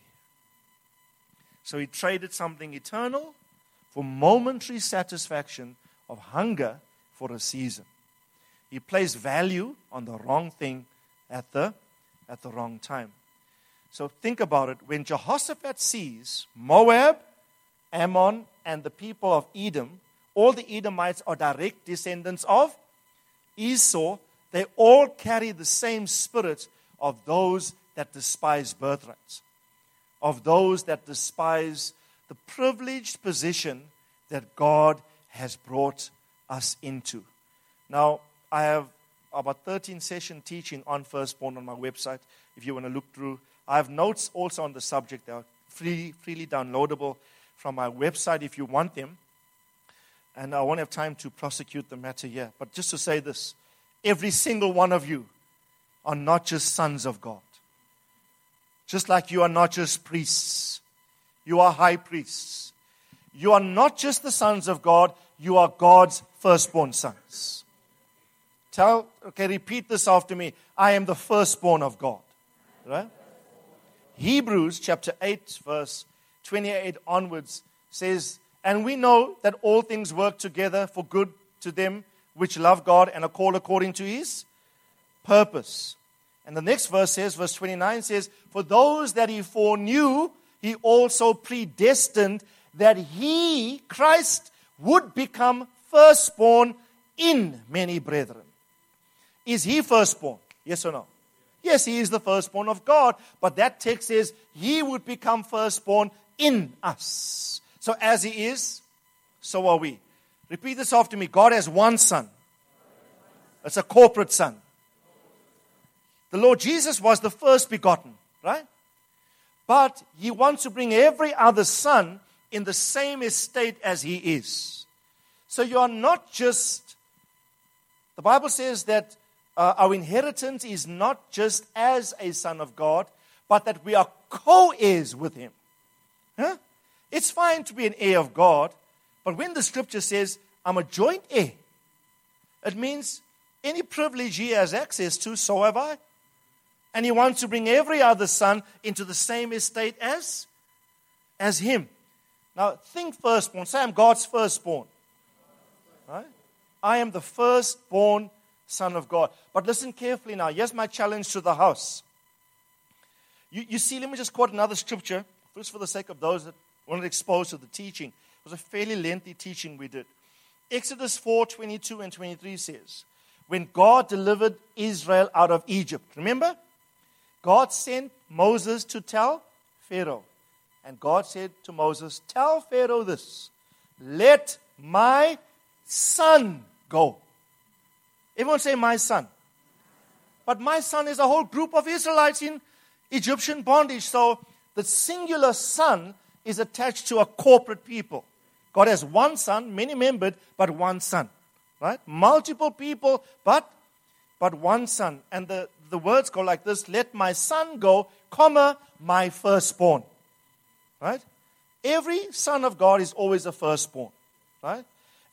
S2: So he traded something eternal for momentary satisfaction of hunger for a season. He placed value on the wrong thing at the wrong time. So think about it. When Jehoshaphat sees Moab, Ammon, and the people of Edom, all the Edomites are direct descendants of Esau. They all carry the same spirit of those that despise birthrights, of those that despise the privileged position that God has brought us into. Now, I have about 13 session teaching on firstborn on my website, if you want to look through. I have notes also on the subject. They are freely downloadable from my website if you want them. And I won't have time to prosecute the matter here. But just to say this, every single one of you are not just sons of God. Just like you are not just priests. You are high priests. You are not just the sons of God. You are God's firstborn sons. Repeat this after me. I am the firstborn of God. Right? Hebrews chapter 8 verse 28 onwards says, and we know that all things work together for good to them which love God and are called according to his purpose. And the next verse says, verse 29 says, for those that he foreknew, he also predestined that he, Christ, would become firstborn in many brethren. Is he firstborn? Yes or no? Yes, he is the firstborn of God. But that text says he would become firstborn in us. So as he is, so are we. Repeat this after me. God has one son. It's a corporate son. The Lord Jesus was the first begotten, right? But he wants to bring every other son in the same estate as he is. So you are not just, the Bible says that our inheritance is not just as a son of God, but that we are co-heirs with him. Huh? It's fine to be an heir of God, but when the scripture says, I'm a joint heir, it means any privilege he has access to, so have I. And he wants to bring every other son into the same estate as him. Now, think firstborn. Say, I'm God's firstborn. Right? I am the firstborn son of God. But listen carefully now. Here's my challenge to the house. You see, let me just quote another scripture, just for the sake of those that weren't exposed to the teaching. It was a fairly lengthy teaching we did. Exodus 4:22 and 23 says, when God delivered Israel out of Egypt, remember? God sent Moses to tell Pharaoh. And God said to Moses, tell Pharaoh this, let my son go. Everyone say, my son. But my son is a whole group of Israelites in Egyptian bondage. So the singular son is attached to a corporate people. God has one son, many membered, but one son. Right? Multiple people, but one son. And the words go like this, let my son go, comma, my firstborn. Right? Every son of God is always a firstborn. Right?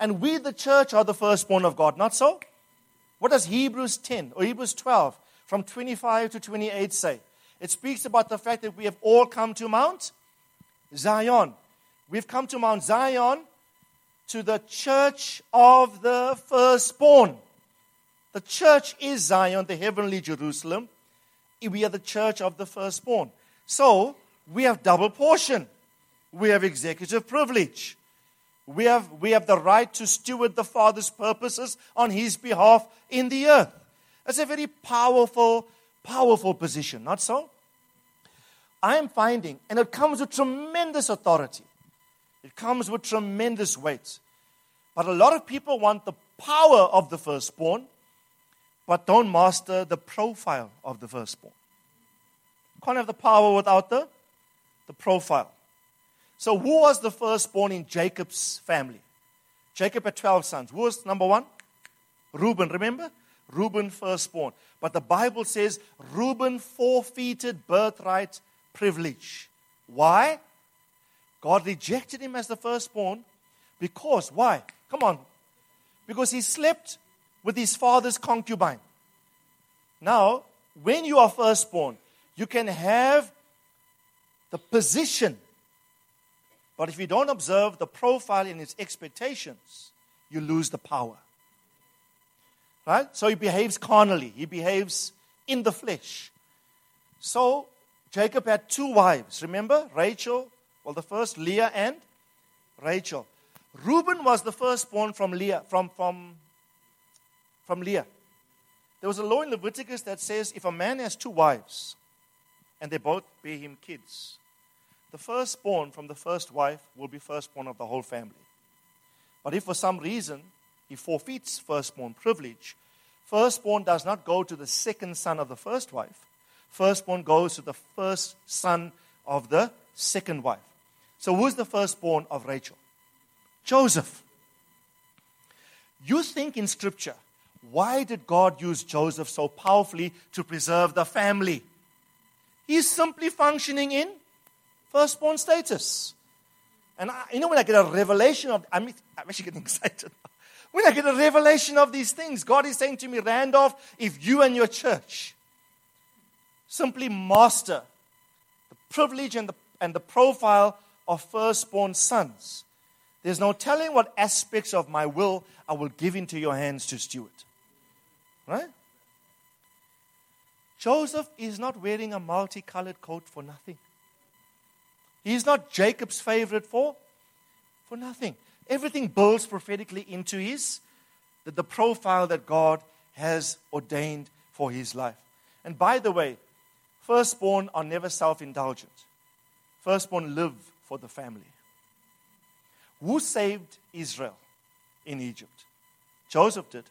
S2: And we, the church, are the firstborn of God. Not so? What does Hebrews 10 or Hebrews 12 from 25 to 28 say? It speaks about the fact that we have all come to Mount Zion. We've come to Mount Zion, to the church of the firstborn. The church is Zion, the heavenly Jerusalem. We are the church of the firstborn. So, we have double portion. We have executive privilege. We have the right to steward the Father's purposes on His behalf in the earth. It's a very powerful position, not so? I am finding, and it comes with tremendous authority. It comes with tremendous weight. But a lot of people want the power of the firstborn, but don't master the profile of the firstborn. Can't have the power without the profile. So who was the firstborn in Jacob's family? Jacob had 12 sons. Who was number one? Reuben, remember? Reuben firstborn. But the Bible says Reuben forfeited birthright privilege. Why? God rejected him as the firstborn because, why? Come on. Because he slept with his father's concubine. Now, when you are firstborn, you can have the position, but if you don't observe the profile and its expectations, you lose the power. Right? So he behaves carnally. He behaves in the flesh. So Jacob had two wives. Remember? Rachel, well, the first, Leah and Rachel. Reuben was the firstborn from Leah. From Leah. There was a law in Leviticus that says if a man has two wives and they both bear him kids, the firstborn from the first wife will be firstborn of the whole family. But if for some reason he forfeits firstborn privilege, firstborn does not go to the second son of the first wife. Firstborn goes to the first son of the second wife. So who's the firstborn of Rachel? Joseph. You think in Scripture, why did God use Joseph so powerfully to preserve the family? He's simply functioning in firstborn status. And when I get a revelation of, I'm actually getting excited. When I get a revelation of these things, God is saying to me, Randolph, if you and your church simply master the privilege and the profile of firstborn sons, there's no telling what aspects of my will I will give into your hands to steward. Right? Joseph is not wearing a multicolored coat for nothing. He's not Jacob's favorite for nothing. Everything builds prophetically into the profile that God has ordained for his life. And by the way, firstborn are never self-indulgent. Firstborn live for the family. Who saved Israel in Egypt? Joseph did.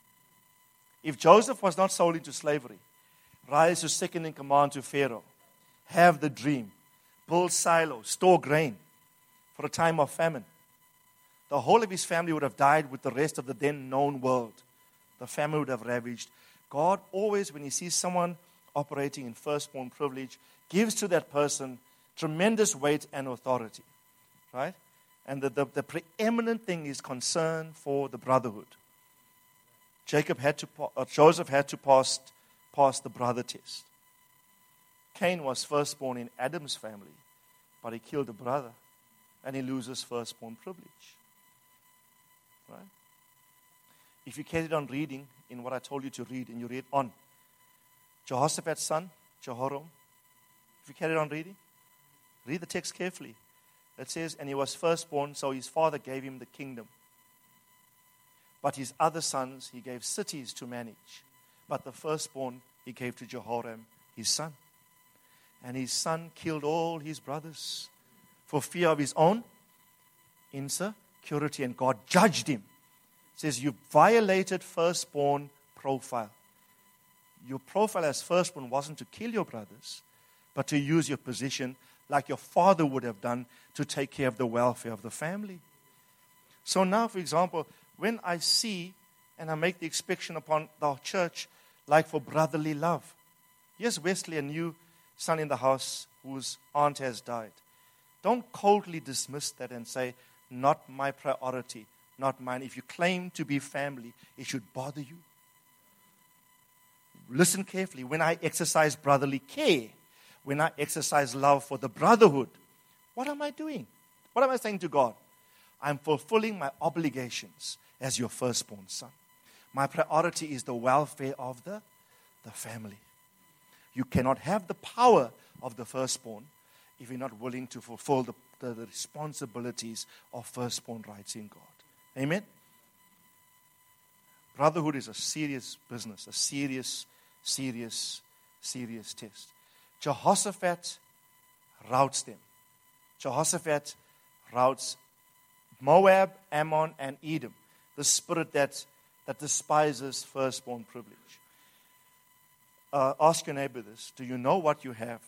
S2: If Joseph was not sold into slavery, rise to second in command to Pharaoh, have the dream, build silos, store grain for a time of famine, the whole of his family would have died with the rest of the then known world. The famine would have ravaged. God always, when he sees someone operating in firstborn privilege, gives to that person tremendous weight and authority. Right? And the preeminent thing is concern for the brotherhood. Joseph had to pass the brother test. Cain was firstborn in Adam's family, but he killed a brother, and he loses firstborn privilege. Right? If you carried on reading in what I told you to read, and you read on, Jehoshaphat's son, Jehoram, if you carried on reading, read the text carefully. It says, and he was firstborn, so his father gave him the kingdom. But his other sons he gave cities to manage. But the firstborn he gave to Jehoram, his son. And his son killed all his brothers for fear of his own insecurity. And God judged him. It says, you violated firstborn profile. Your profile as firstborn wasn't to kill your brothers, but to use your position like your father would have done to take care of the welfare of the family. So now, for example, when I see and I make the expression upon the church, like for brotherly love. Here's Wesley, a new son in the house whose aunt has died. Don't coldly dismiss that and say, not my priority. not mine. If you claim to be family, it should bother you. Listen carefully. When I exercise brotherly care, when I exercise love for the brotherhood, what am I doing? What am I saying to God? I'm fulfilling my obligations as your firstborn son. My priority is the welfare of the family. You cannot have the power of the firstborn if you're not willing to fulfill the responsibilities of firstborn rights in God. Amen? Brotherhood is a serious business, a serious test. Jehoshaphat routs them. Jehoshaphat routs Moab, Ammon, and Edom, the spirit that despises firstborn privilege. Ask your neighbor this. Do you know what you have?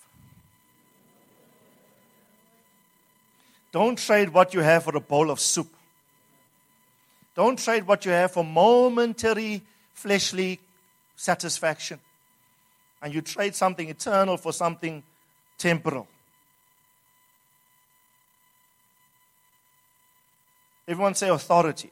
S2: Don't trade what you have for a bowl of soup. Don't trade what you have for momentary fleshly satisfaction. And you trade something eternal for something temporal. Everyone say authority.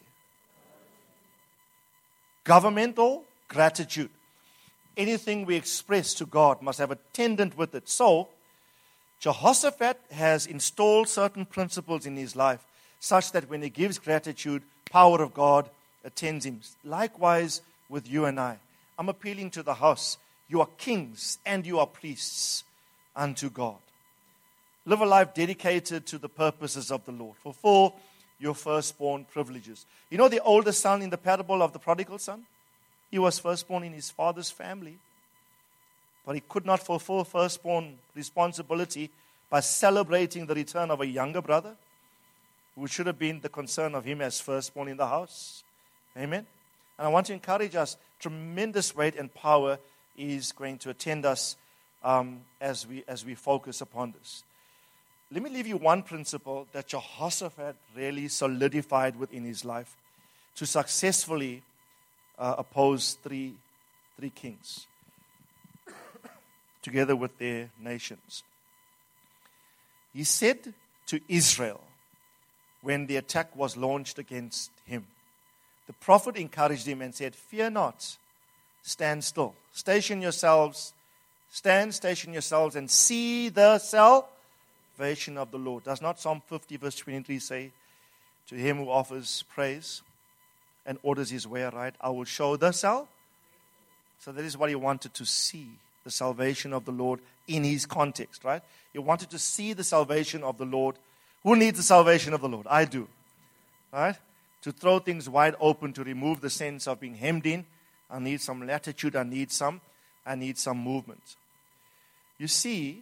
S2: Governmental gratitude. Anything we express to God must have a attendant with it. So, Jehoshaphat has installed certain principles in his life such that when he gives gratitude, power of God attends him. Likewise with you and I. I'm appealing to the house. You are kings and you are priests unto God. Live a life dedicated to the purposes of the Lord. Fulfill your firstborn privileges. You know the oldest son in the parable of the prodigal son? He was firstborn in his father's family. But he could not fulfill firstborn responsibility by celebrating the return of a younger brother who should have been the concern of him as firstborn in the house. Amen? And I want to encourage us, tremendous weight and power is going to attend us as we focus upon this. Let me leave you one principle that Jehoshaphat really solidified within his life to successfully oppose three kings together with their nations. He said to Israel when the attack was launched against him, the prophet encouraged him and said, "Fear not, stand still. Station yourselves and see the salvation of the Lord." Does not Psalm 50 verse 23 say, "To him who offers praise and orders his way aright, I will show the salvation." So that is what he wanted to see, the salvation of the Lord in his context, right? He wanted to see the salvation of the Lord. Who needs the salvation of the Lord? I do, right? To throw things wide open, to remove the sense of being hemmed in. I need some latitude. I need some movement. You see,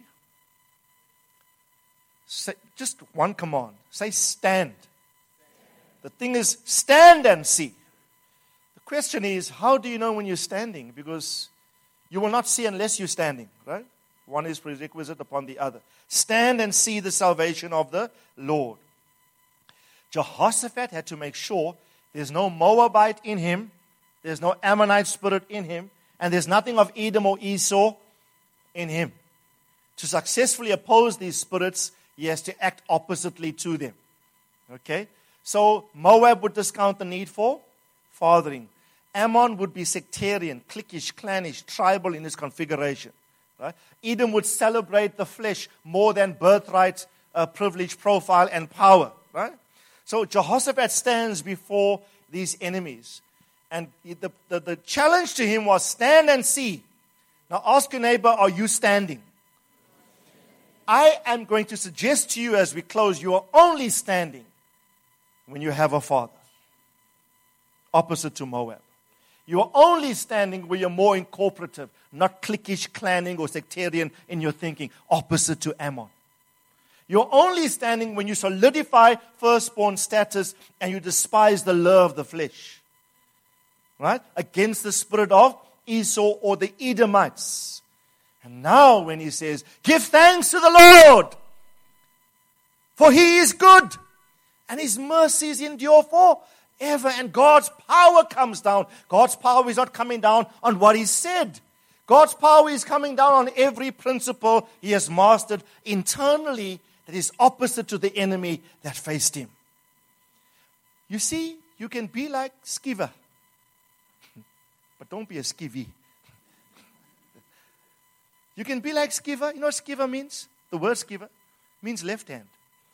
S2: just one command. Say stand. The thing is, stand and see. The question is, how do you know when you're standing? Because you will not see unless you're standing, right? One is prerequisite upon the other. Stand and see the salvation of the Lord. Jehoshaphat had to make sure there's no Moabite in him, there's no Ammonite spirit in him, and there's nothing of Edom or Esau in him. To successfully oppose these spirits, he has to act oppositely to them. Okay? So Moab would discount the need for fathering. Ammon would be sectarian, cliquish, clannish, tribal in his configuration. Right? Edom would celebrate the flesh more than birthright, privilege, profile, and power. Right? So Jehoshaphat stands before these enemies. And the challenge to him was stand and see. Now ask your neighbor, are you standing? I am going to suggest to you as we close, you are only standing when you have a father. Opposite to Moab. You are only standing where you're more incorporative, not cliquish, clanning, or sectarian in your thinking. Opposite to Ammon. You're only standing when you solidify firstborn status and you despise the lure of the flesh. Right? Against the spirit of Esau or the Edomites. And now when he says, give thanks to the Lord, for he is good, and his mercies endure forever, and God's power comes down. God's power is not coming down on what he said. God's power is coming down on every principle he has mastered internally that is opposite to the enemy that faced him. You see, You can be like Skiva, but don't be a skivvy. You can be like Skiva. You know what Skiva means? The word Skiva means left hand.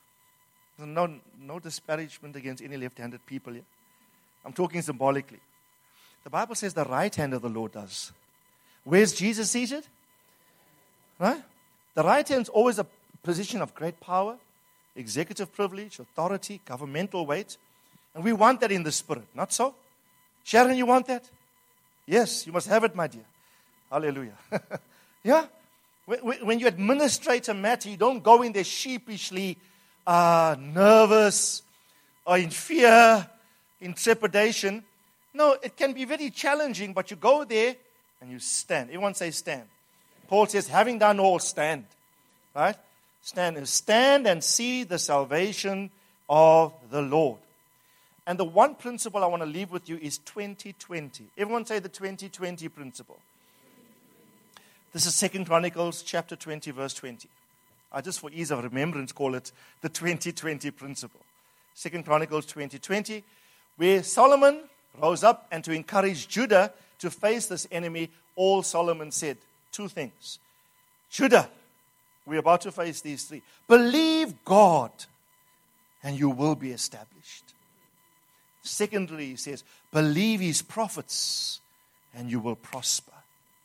S2: No disparagement against any left-handed people here. I'm talking symbolically. The Bible says the right hand of the Lord does. Where's Jesus seated? Right? The right hand is always a position of great power, executive privilege, authority, governmental weight. And we want that in the spirit, not so? Sharon, you want that? Yes, you must have it, my dear. Hallelujah. Yeah? When you administrate a matter, you don't go in there sheepishly, nervous, or in fear, in trepidation. No, it can be very challenging, but you go there and you stand. Everyone say stand. Paul says, having done all, stand. Right? Stand and see the salvation of the Lord. And the one principle I want to leave with you is 2020. Everyone say the 2020 principle. This is 2 Chronicles chapter 20, verse 20. I just for ease of remembrance call it the 2020 principle. 2 Chronicles 20:20, where Solomon rose up and to encourage Judah to face this enemy, all Solomon said, two things. Judah, we're about to face these three. Believe God and you will be established. Secondly, he says, believe his prophets and you will prosper.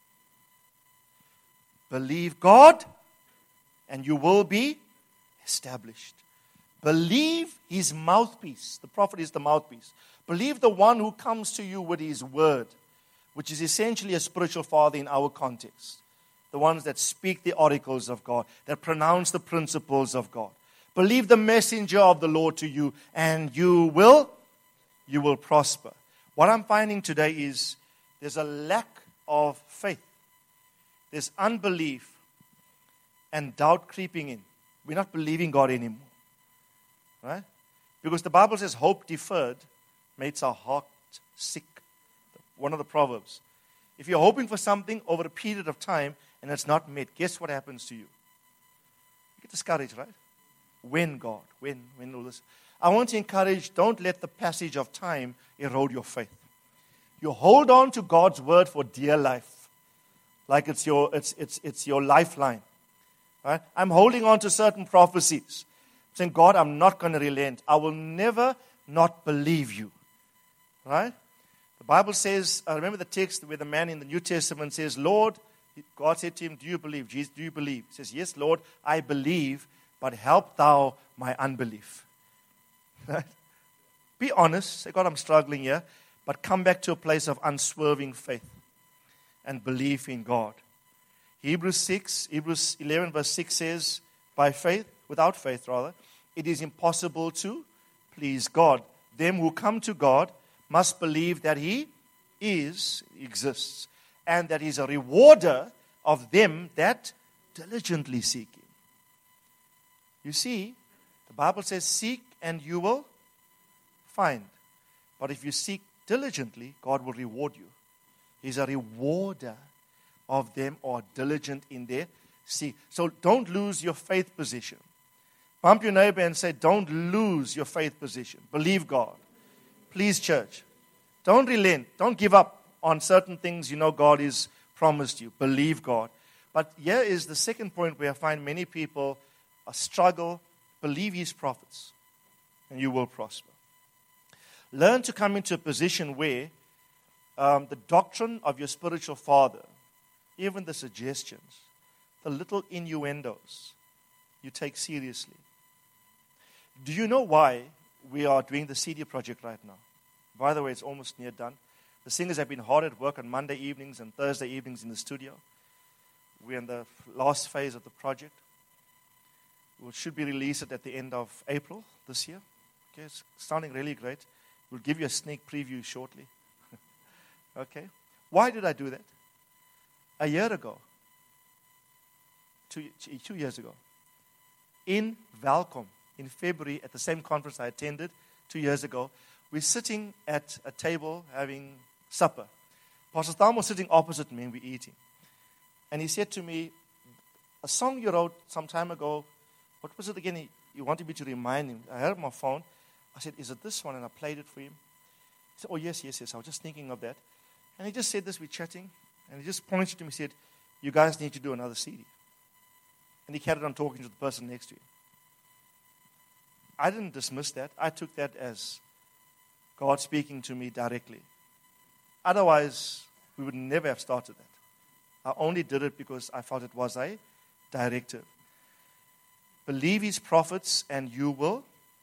S2: Believe God and you will be established. Believe his mouthpiece. The prophet is the mouthpiece. Believe the one who comes to you with his word, which is essentially a spiritual father in our context. The ones that speak the oracles of God, that pronounce the principles of God. Believe the messenger of the Lord to you, and you will prosper. What I'm finding today is there's a lack of faith. There's unbelief and doubt creeping in. We're not believing God anymore. Right? Because the Bible says hope deferred makes our heart sick. One of the Proverbs. If you're hoping for something over a period of time and it's not met, guess what happens to you? You get discouraged, right? When, God? When all this? I want to encourage, don't let the passage of time erode your faith. You hold on to God's word for dear life. Like it's your lifeline. Right? I'm holding on to certain prophecies. Saying, God, I'm not going to relent. I will never not believe you. Right? The Bible says, I remember the text where the man in the New Testament says, Lord, God said to him, do you believe? Jesus, do you believe? He says, yes, Lord, I believe, but help thou my unbelief. Right? Be honest. Say, God, I'm struggling here. But come back to a place of unswerving faith and belief in God. Hebrews 11 verse 6 says, by faith, without faith rather, it is impossible to please God. Them who come to God must believe that he exists, and that he's a rewarder of them that diligently seek him. You see, the Bible says, seek and you will find. But if you seek diligently, God will reward you. He's a rewarder of them who are diligent in their seek. So don't lose your faith position. Bump your neighbor and say, don't lose your faith position. Believe God. Please, church. Don't relent. Don't give up on certain things you know God has promised you. Believe God. But here is the second point where I find many people struggle. Believe his prophets and you will prosper. Learn to come into a position where the doctrine of your spiritual father, even the suggestions, the little innuendos, you take seriously. Do you know why we are doing the CD project right now? By the way, it's almost near done. The singers have been hard at work on Monday evenings and Thursday evenings in the studio. We're in the last phase of the project. We should be released at the end of April this year. Okay, it's sounding really great. We'll give you a sneak preview shortly. Okay. Why did I do that? A year ago, 2 years ago, in Valcom, in February, at the same conference I attended 2 years ago, we're sitting at a table having supper. Pastor Stam was sitting opposite me and we're eating. And he said to me, a song you wrote some time ago, what was it again? He wanted me to remind him. I heard it on my phone. I said, is it this one? And I played it for him. He said, oh, yes, I was just thinking of that. And he just said this, we're chatting, and he just pointed to me and said, you guys need to do another CD. And he carried on talking to the person next to him. I didn't dismiss that. I took that as God speaking to me directly. Otherwise, we would never have started that. I only did it because I felt it was a directive. Believe his prophets and you will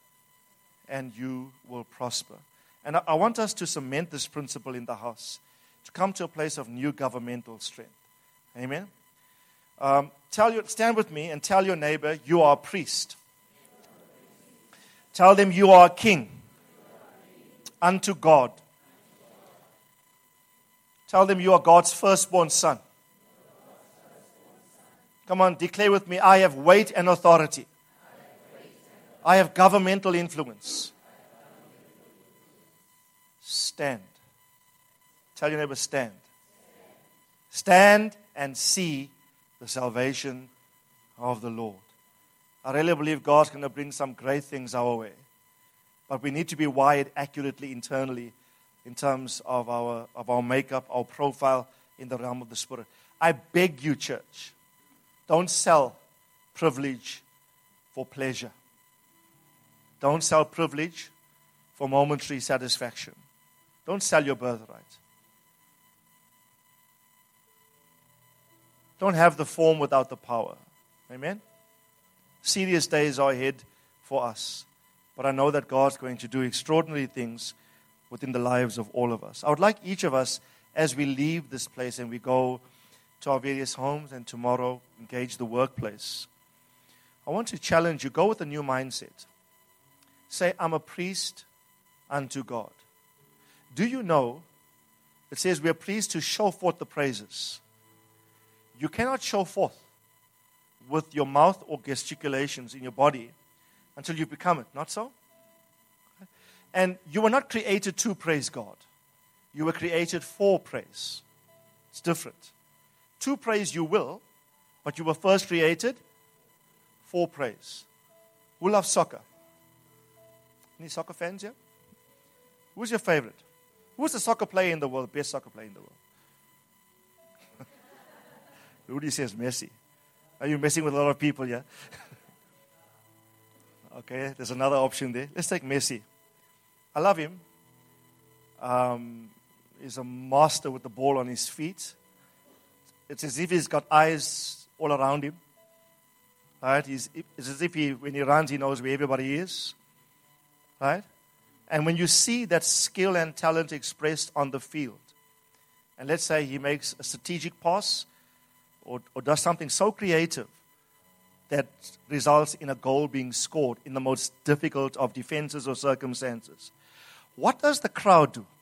S2: prosper. And I want us to cement this principle in the house, to come to a place of new governmental strength. Amen? Stand with me and tell your neighbor, you are a priest. Tell them you are a king unto God. Tell them you are God's firstborn son. Come on, declare with me, I have weight and authority. I have governmental influence. Stand. Tell your neighbor, stand. Stand and see the salvation of the Lord. I really believe God's going to bring some great things our way. But we need to be wired accurately internally in terms of our makeup, our profile in the realm of the Spirit. I beg you, church, don't sell privilege for pleasure. Don't sell privilege for momentary satisfaction. Don't sell your birthright. Don't have the form without the power. Amen? Serious days are ahead for us. But I know that God's going to do extraordinary things within the lives of all of us. I would like each of us, as we leave this place and we go to our various homes and tomorrow engage the workplace, I want to challenge you. Go with a new mindset. Say, I'm a priest unto God. Do you know, it says we are priests to show forth the praises. You cannot show forth with your mouth or gesticulations in your body until you become it. Not so? And you were not created to praise God. You were created for praise. It's different. To praise you will, but you were first created for praise. Who loves soccer? Any soccer fans here? Who's your favorite? Who's the soccer player in the world, best soccer player in the world? Rudy says Messi. Are you messing with a lot of people here? Okay, there's another option there. Let's take Messi. I love him. He's a master with the ball on his feet. It's as if he's got eyes all around him. Right? It's as if when he runs, he knows where everybody is. Right? And when you see that skill and talent expressed on the field, and let's say he makes a strategic pass or does something so creative that results in a goal being scored in the most difficult of defenses or circumstances, what does the crowd do?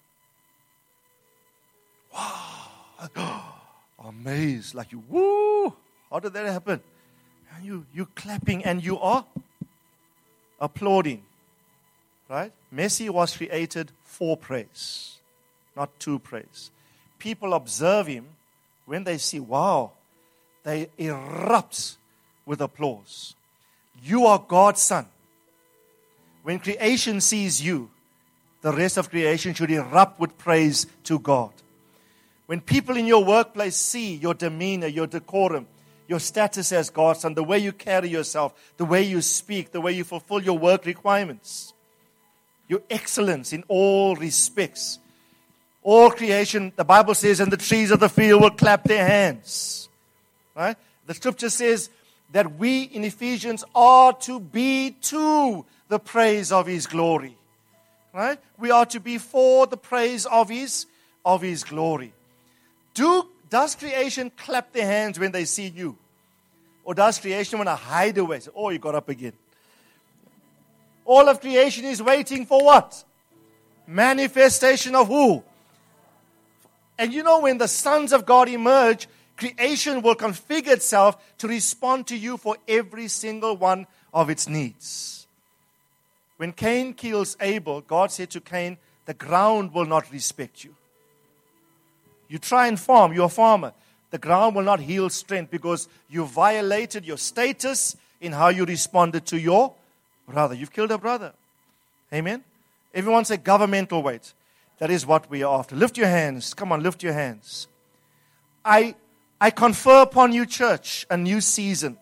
S2: Wow! Amazed, like you, woo! How did that happen? And you clapping and you are applauding. Right? Messi was created for praise, not to praise. People observe him when they see, wow, they erupt with applause. You are God's son. When creation sees you, the rest of creation should erupt with praise to God. When people in your workplace see your demeanor, your decorum, your status as God's son, the way you carry yourself, the way you speak, the way you fulfill your work requirements, your excellence in all respects. All creation, the Bible says, and the trees of the field will clap their hands. Right? The scripture says that we in Ephesians are to be to the praise of His glory. Right? We are to be for the praise of His glory. Does creation clap their hands when they see you? Or does creation want to hide away? Say, oh, you got up again. All of creation is waiting for what? Manifestation of who? And you know, when the sons of God emerge, creation will configure itself to respond to you for every single one of its needs. When Cain kills Abel, God said to Cain, the ground will not respect you. You try and farm, you're a farmer. The ground will not yield strength because you violated your status in how you responded to your brother. You've killed a brother. Amen? Everyone say governmental weight. That is what we are after. Lift your hands. Come on, lift your hands. I confer upon you, church, a new season.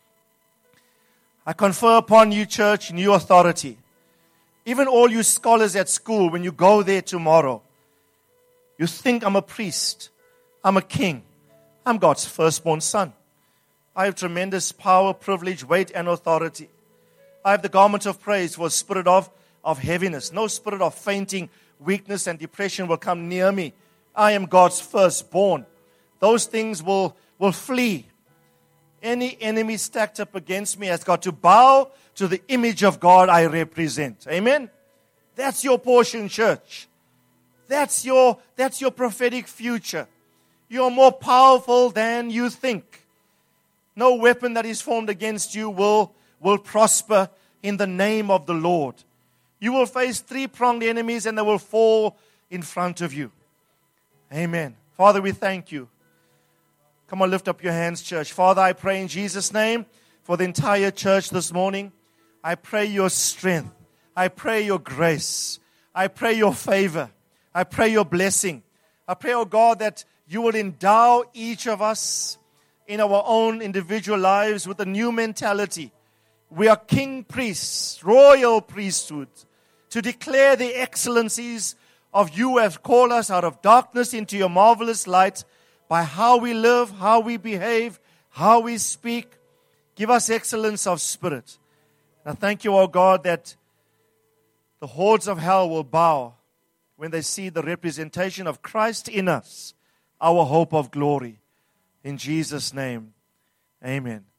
S2: I confer upon you, church, new authority. Even all you scholars at school, when you go there tomorrow, you think I'm a priest, I'm a king, I'm God's firstborn son. I have tremendous power, privilege, weight, and authority. I have the garment of praise for a spirit of heaviness. No spirit of fainting, weakness, and depression will come near me. I am God's firstborn. Those things will flee. Any enemy stacked up against me has got to bow to the image of God I represent. Amen? That's your portion, church. That's your prophetic future. You're more powerful than you think. No weapon that is formed against you will prosper in the name of the Lord. You will face three-pronged enemies and they will fall in front of you. Amen. Father, we thank you. Come on, lift up your hands, church. Father, I pray in Jesus' name for the entire church this morning. I pray your strength. I pray your grace. I pray your favor. I pray your blessing. I pray, oh God, that you will endow each of us in our own individual lives with a new mentality. We are king priests, royal priesthood, to declare the excellencies of you who have called us out of darkness into your marvelous light by how we live, how we behave, how we speak. Give us excellence of spirit. And I thank you, oh God, that the hordes of hell will bow when they see the representation of Christ in us, our hope of glory. In Jesus' name, amen.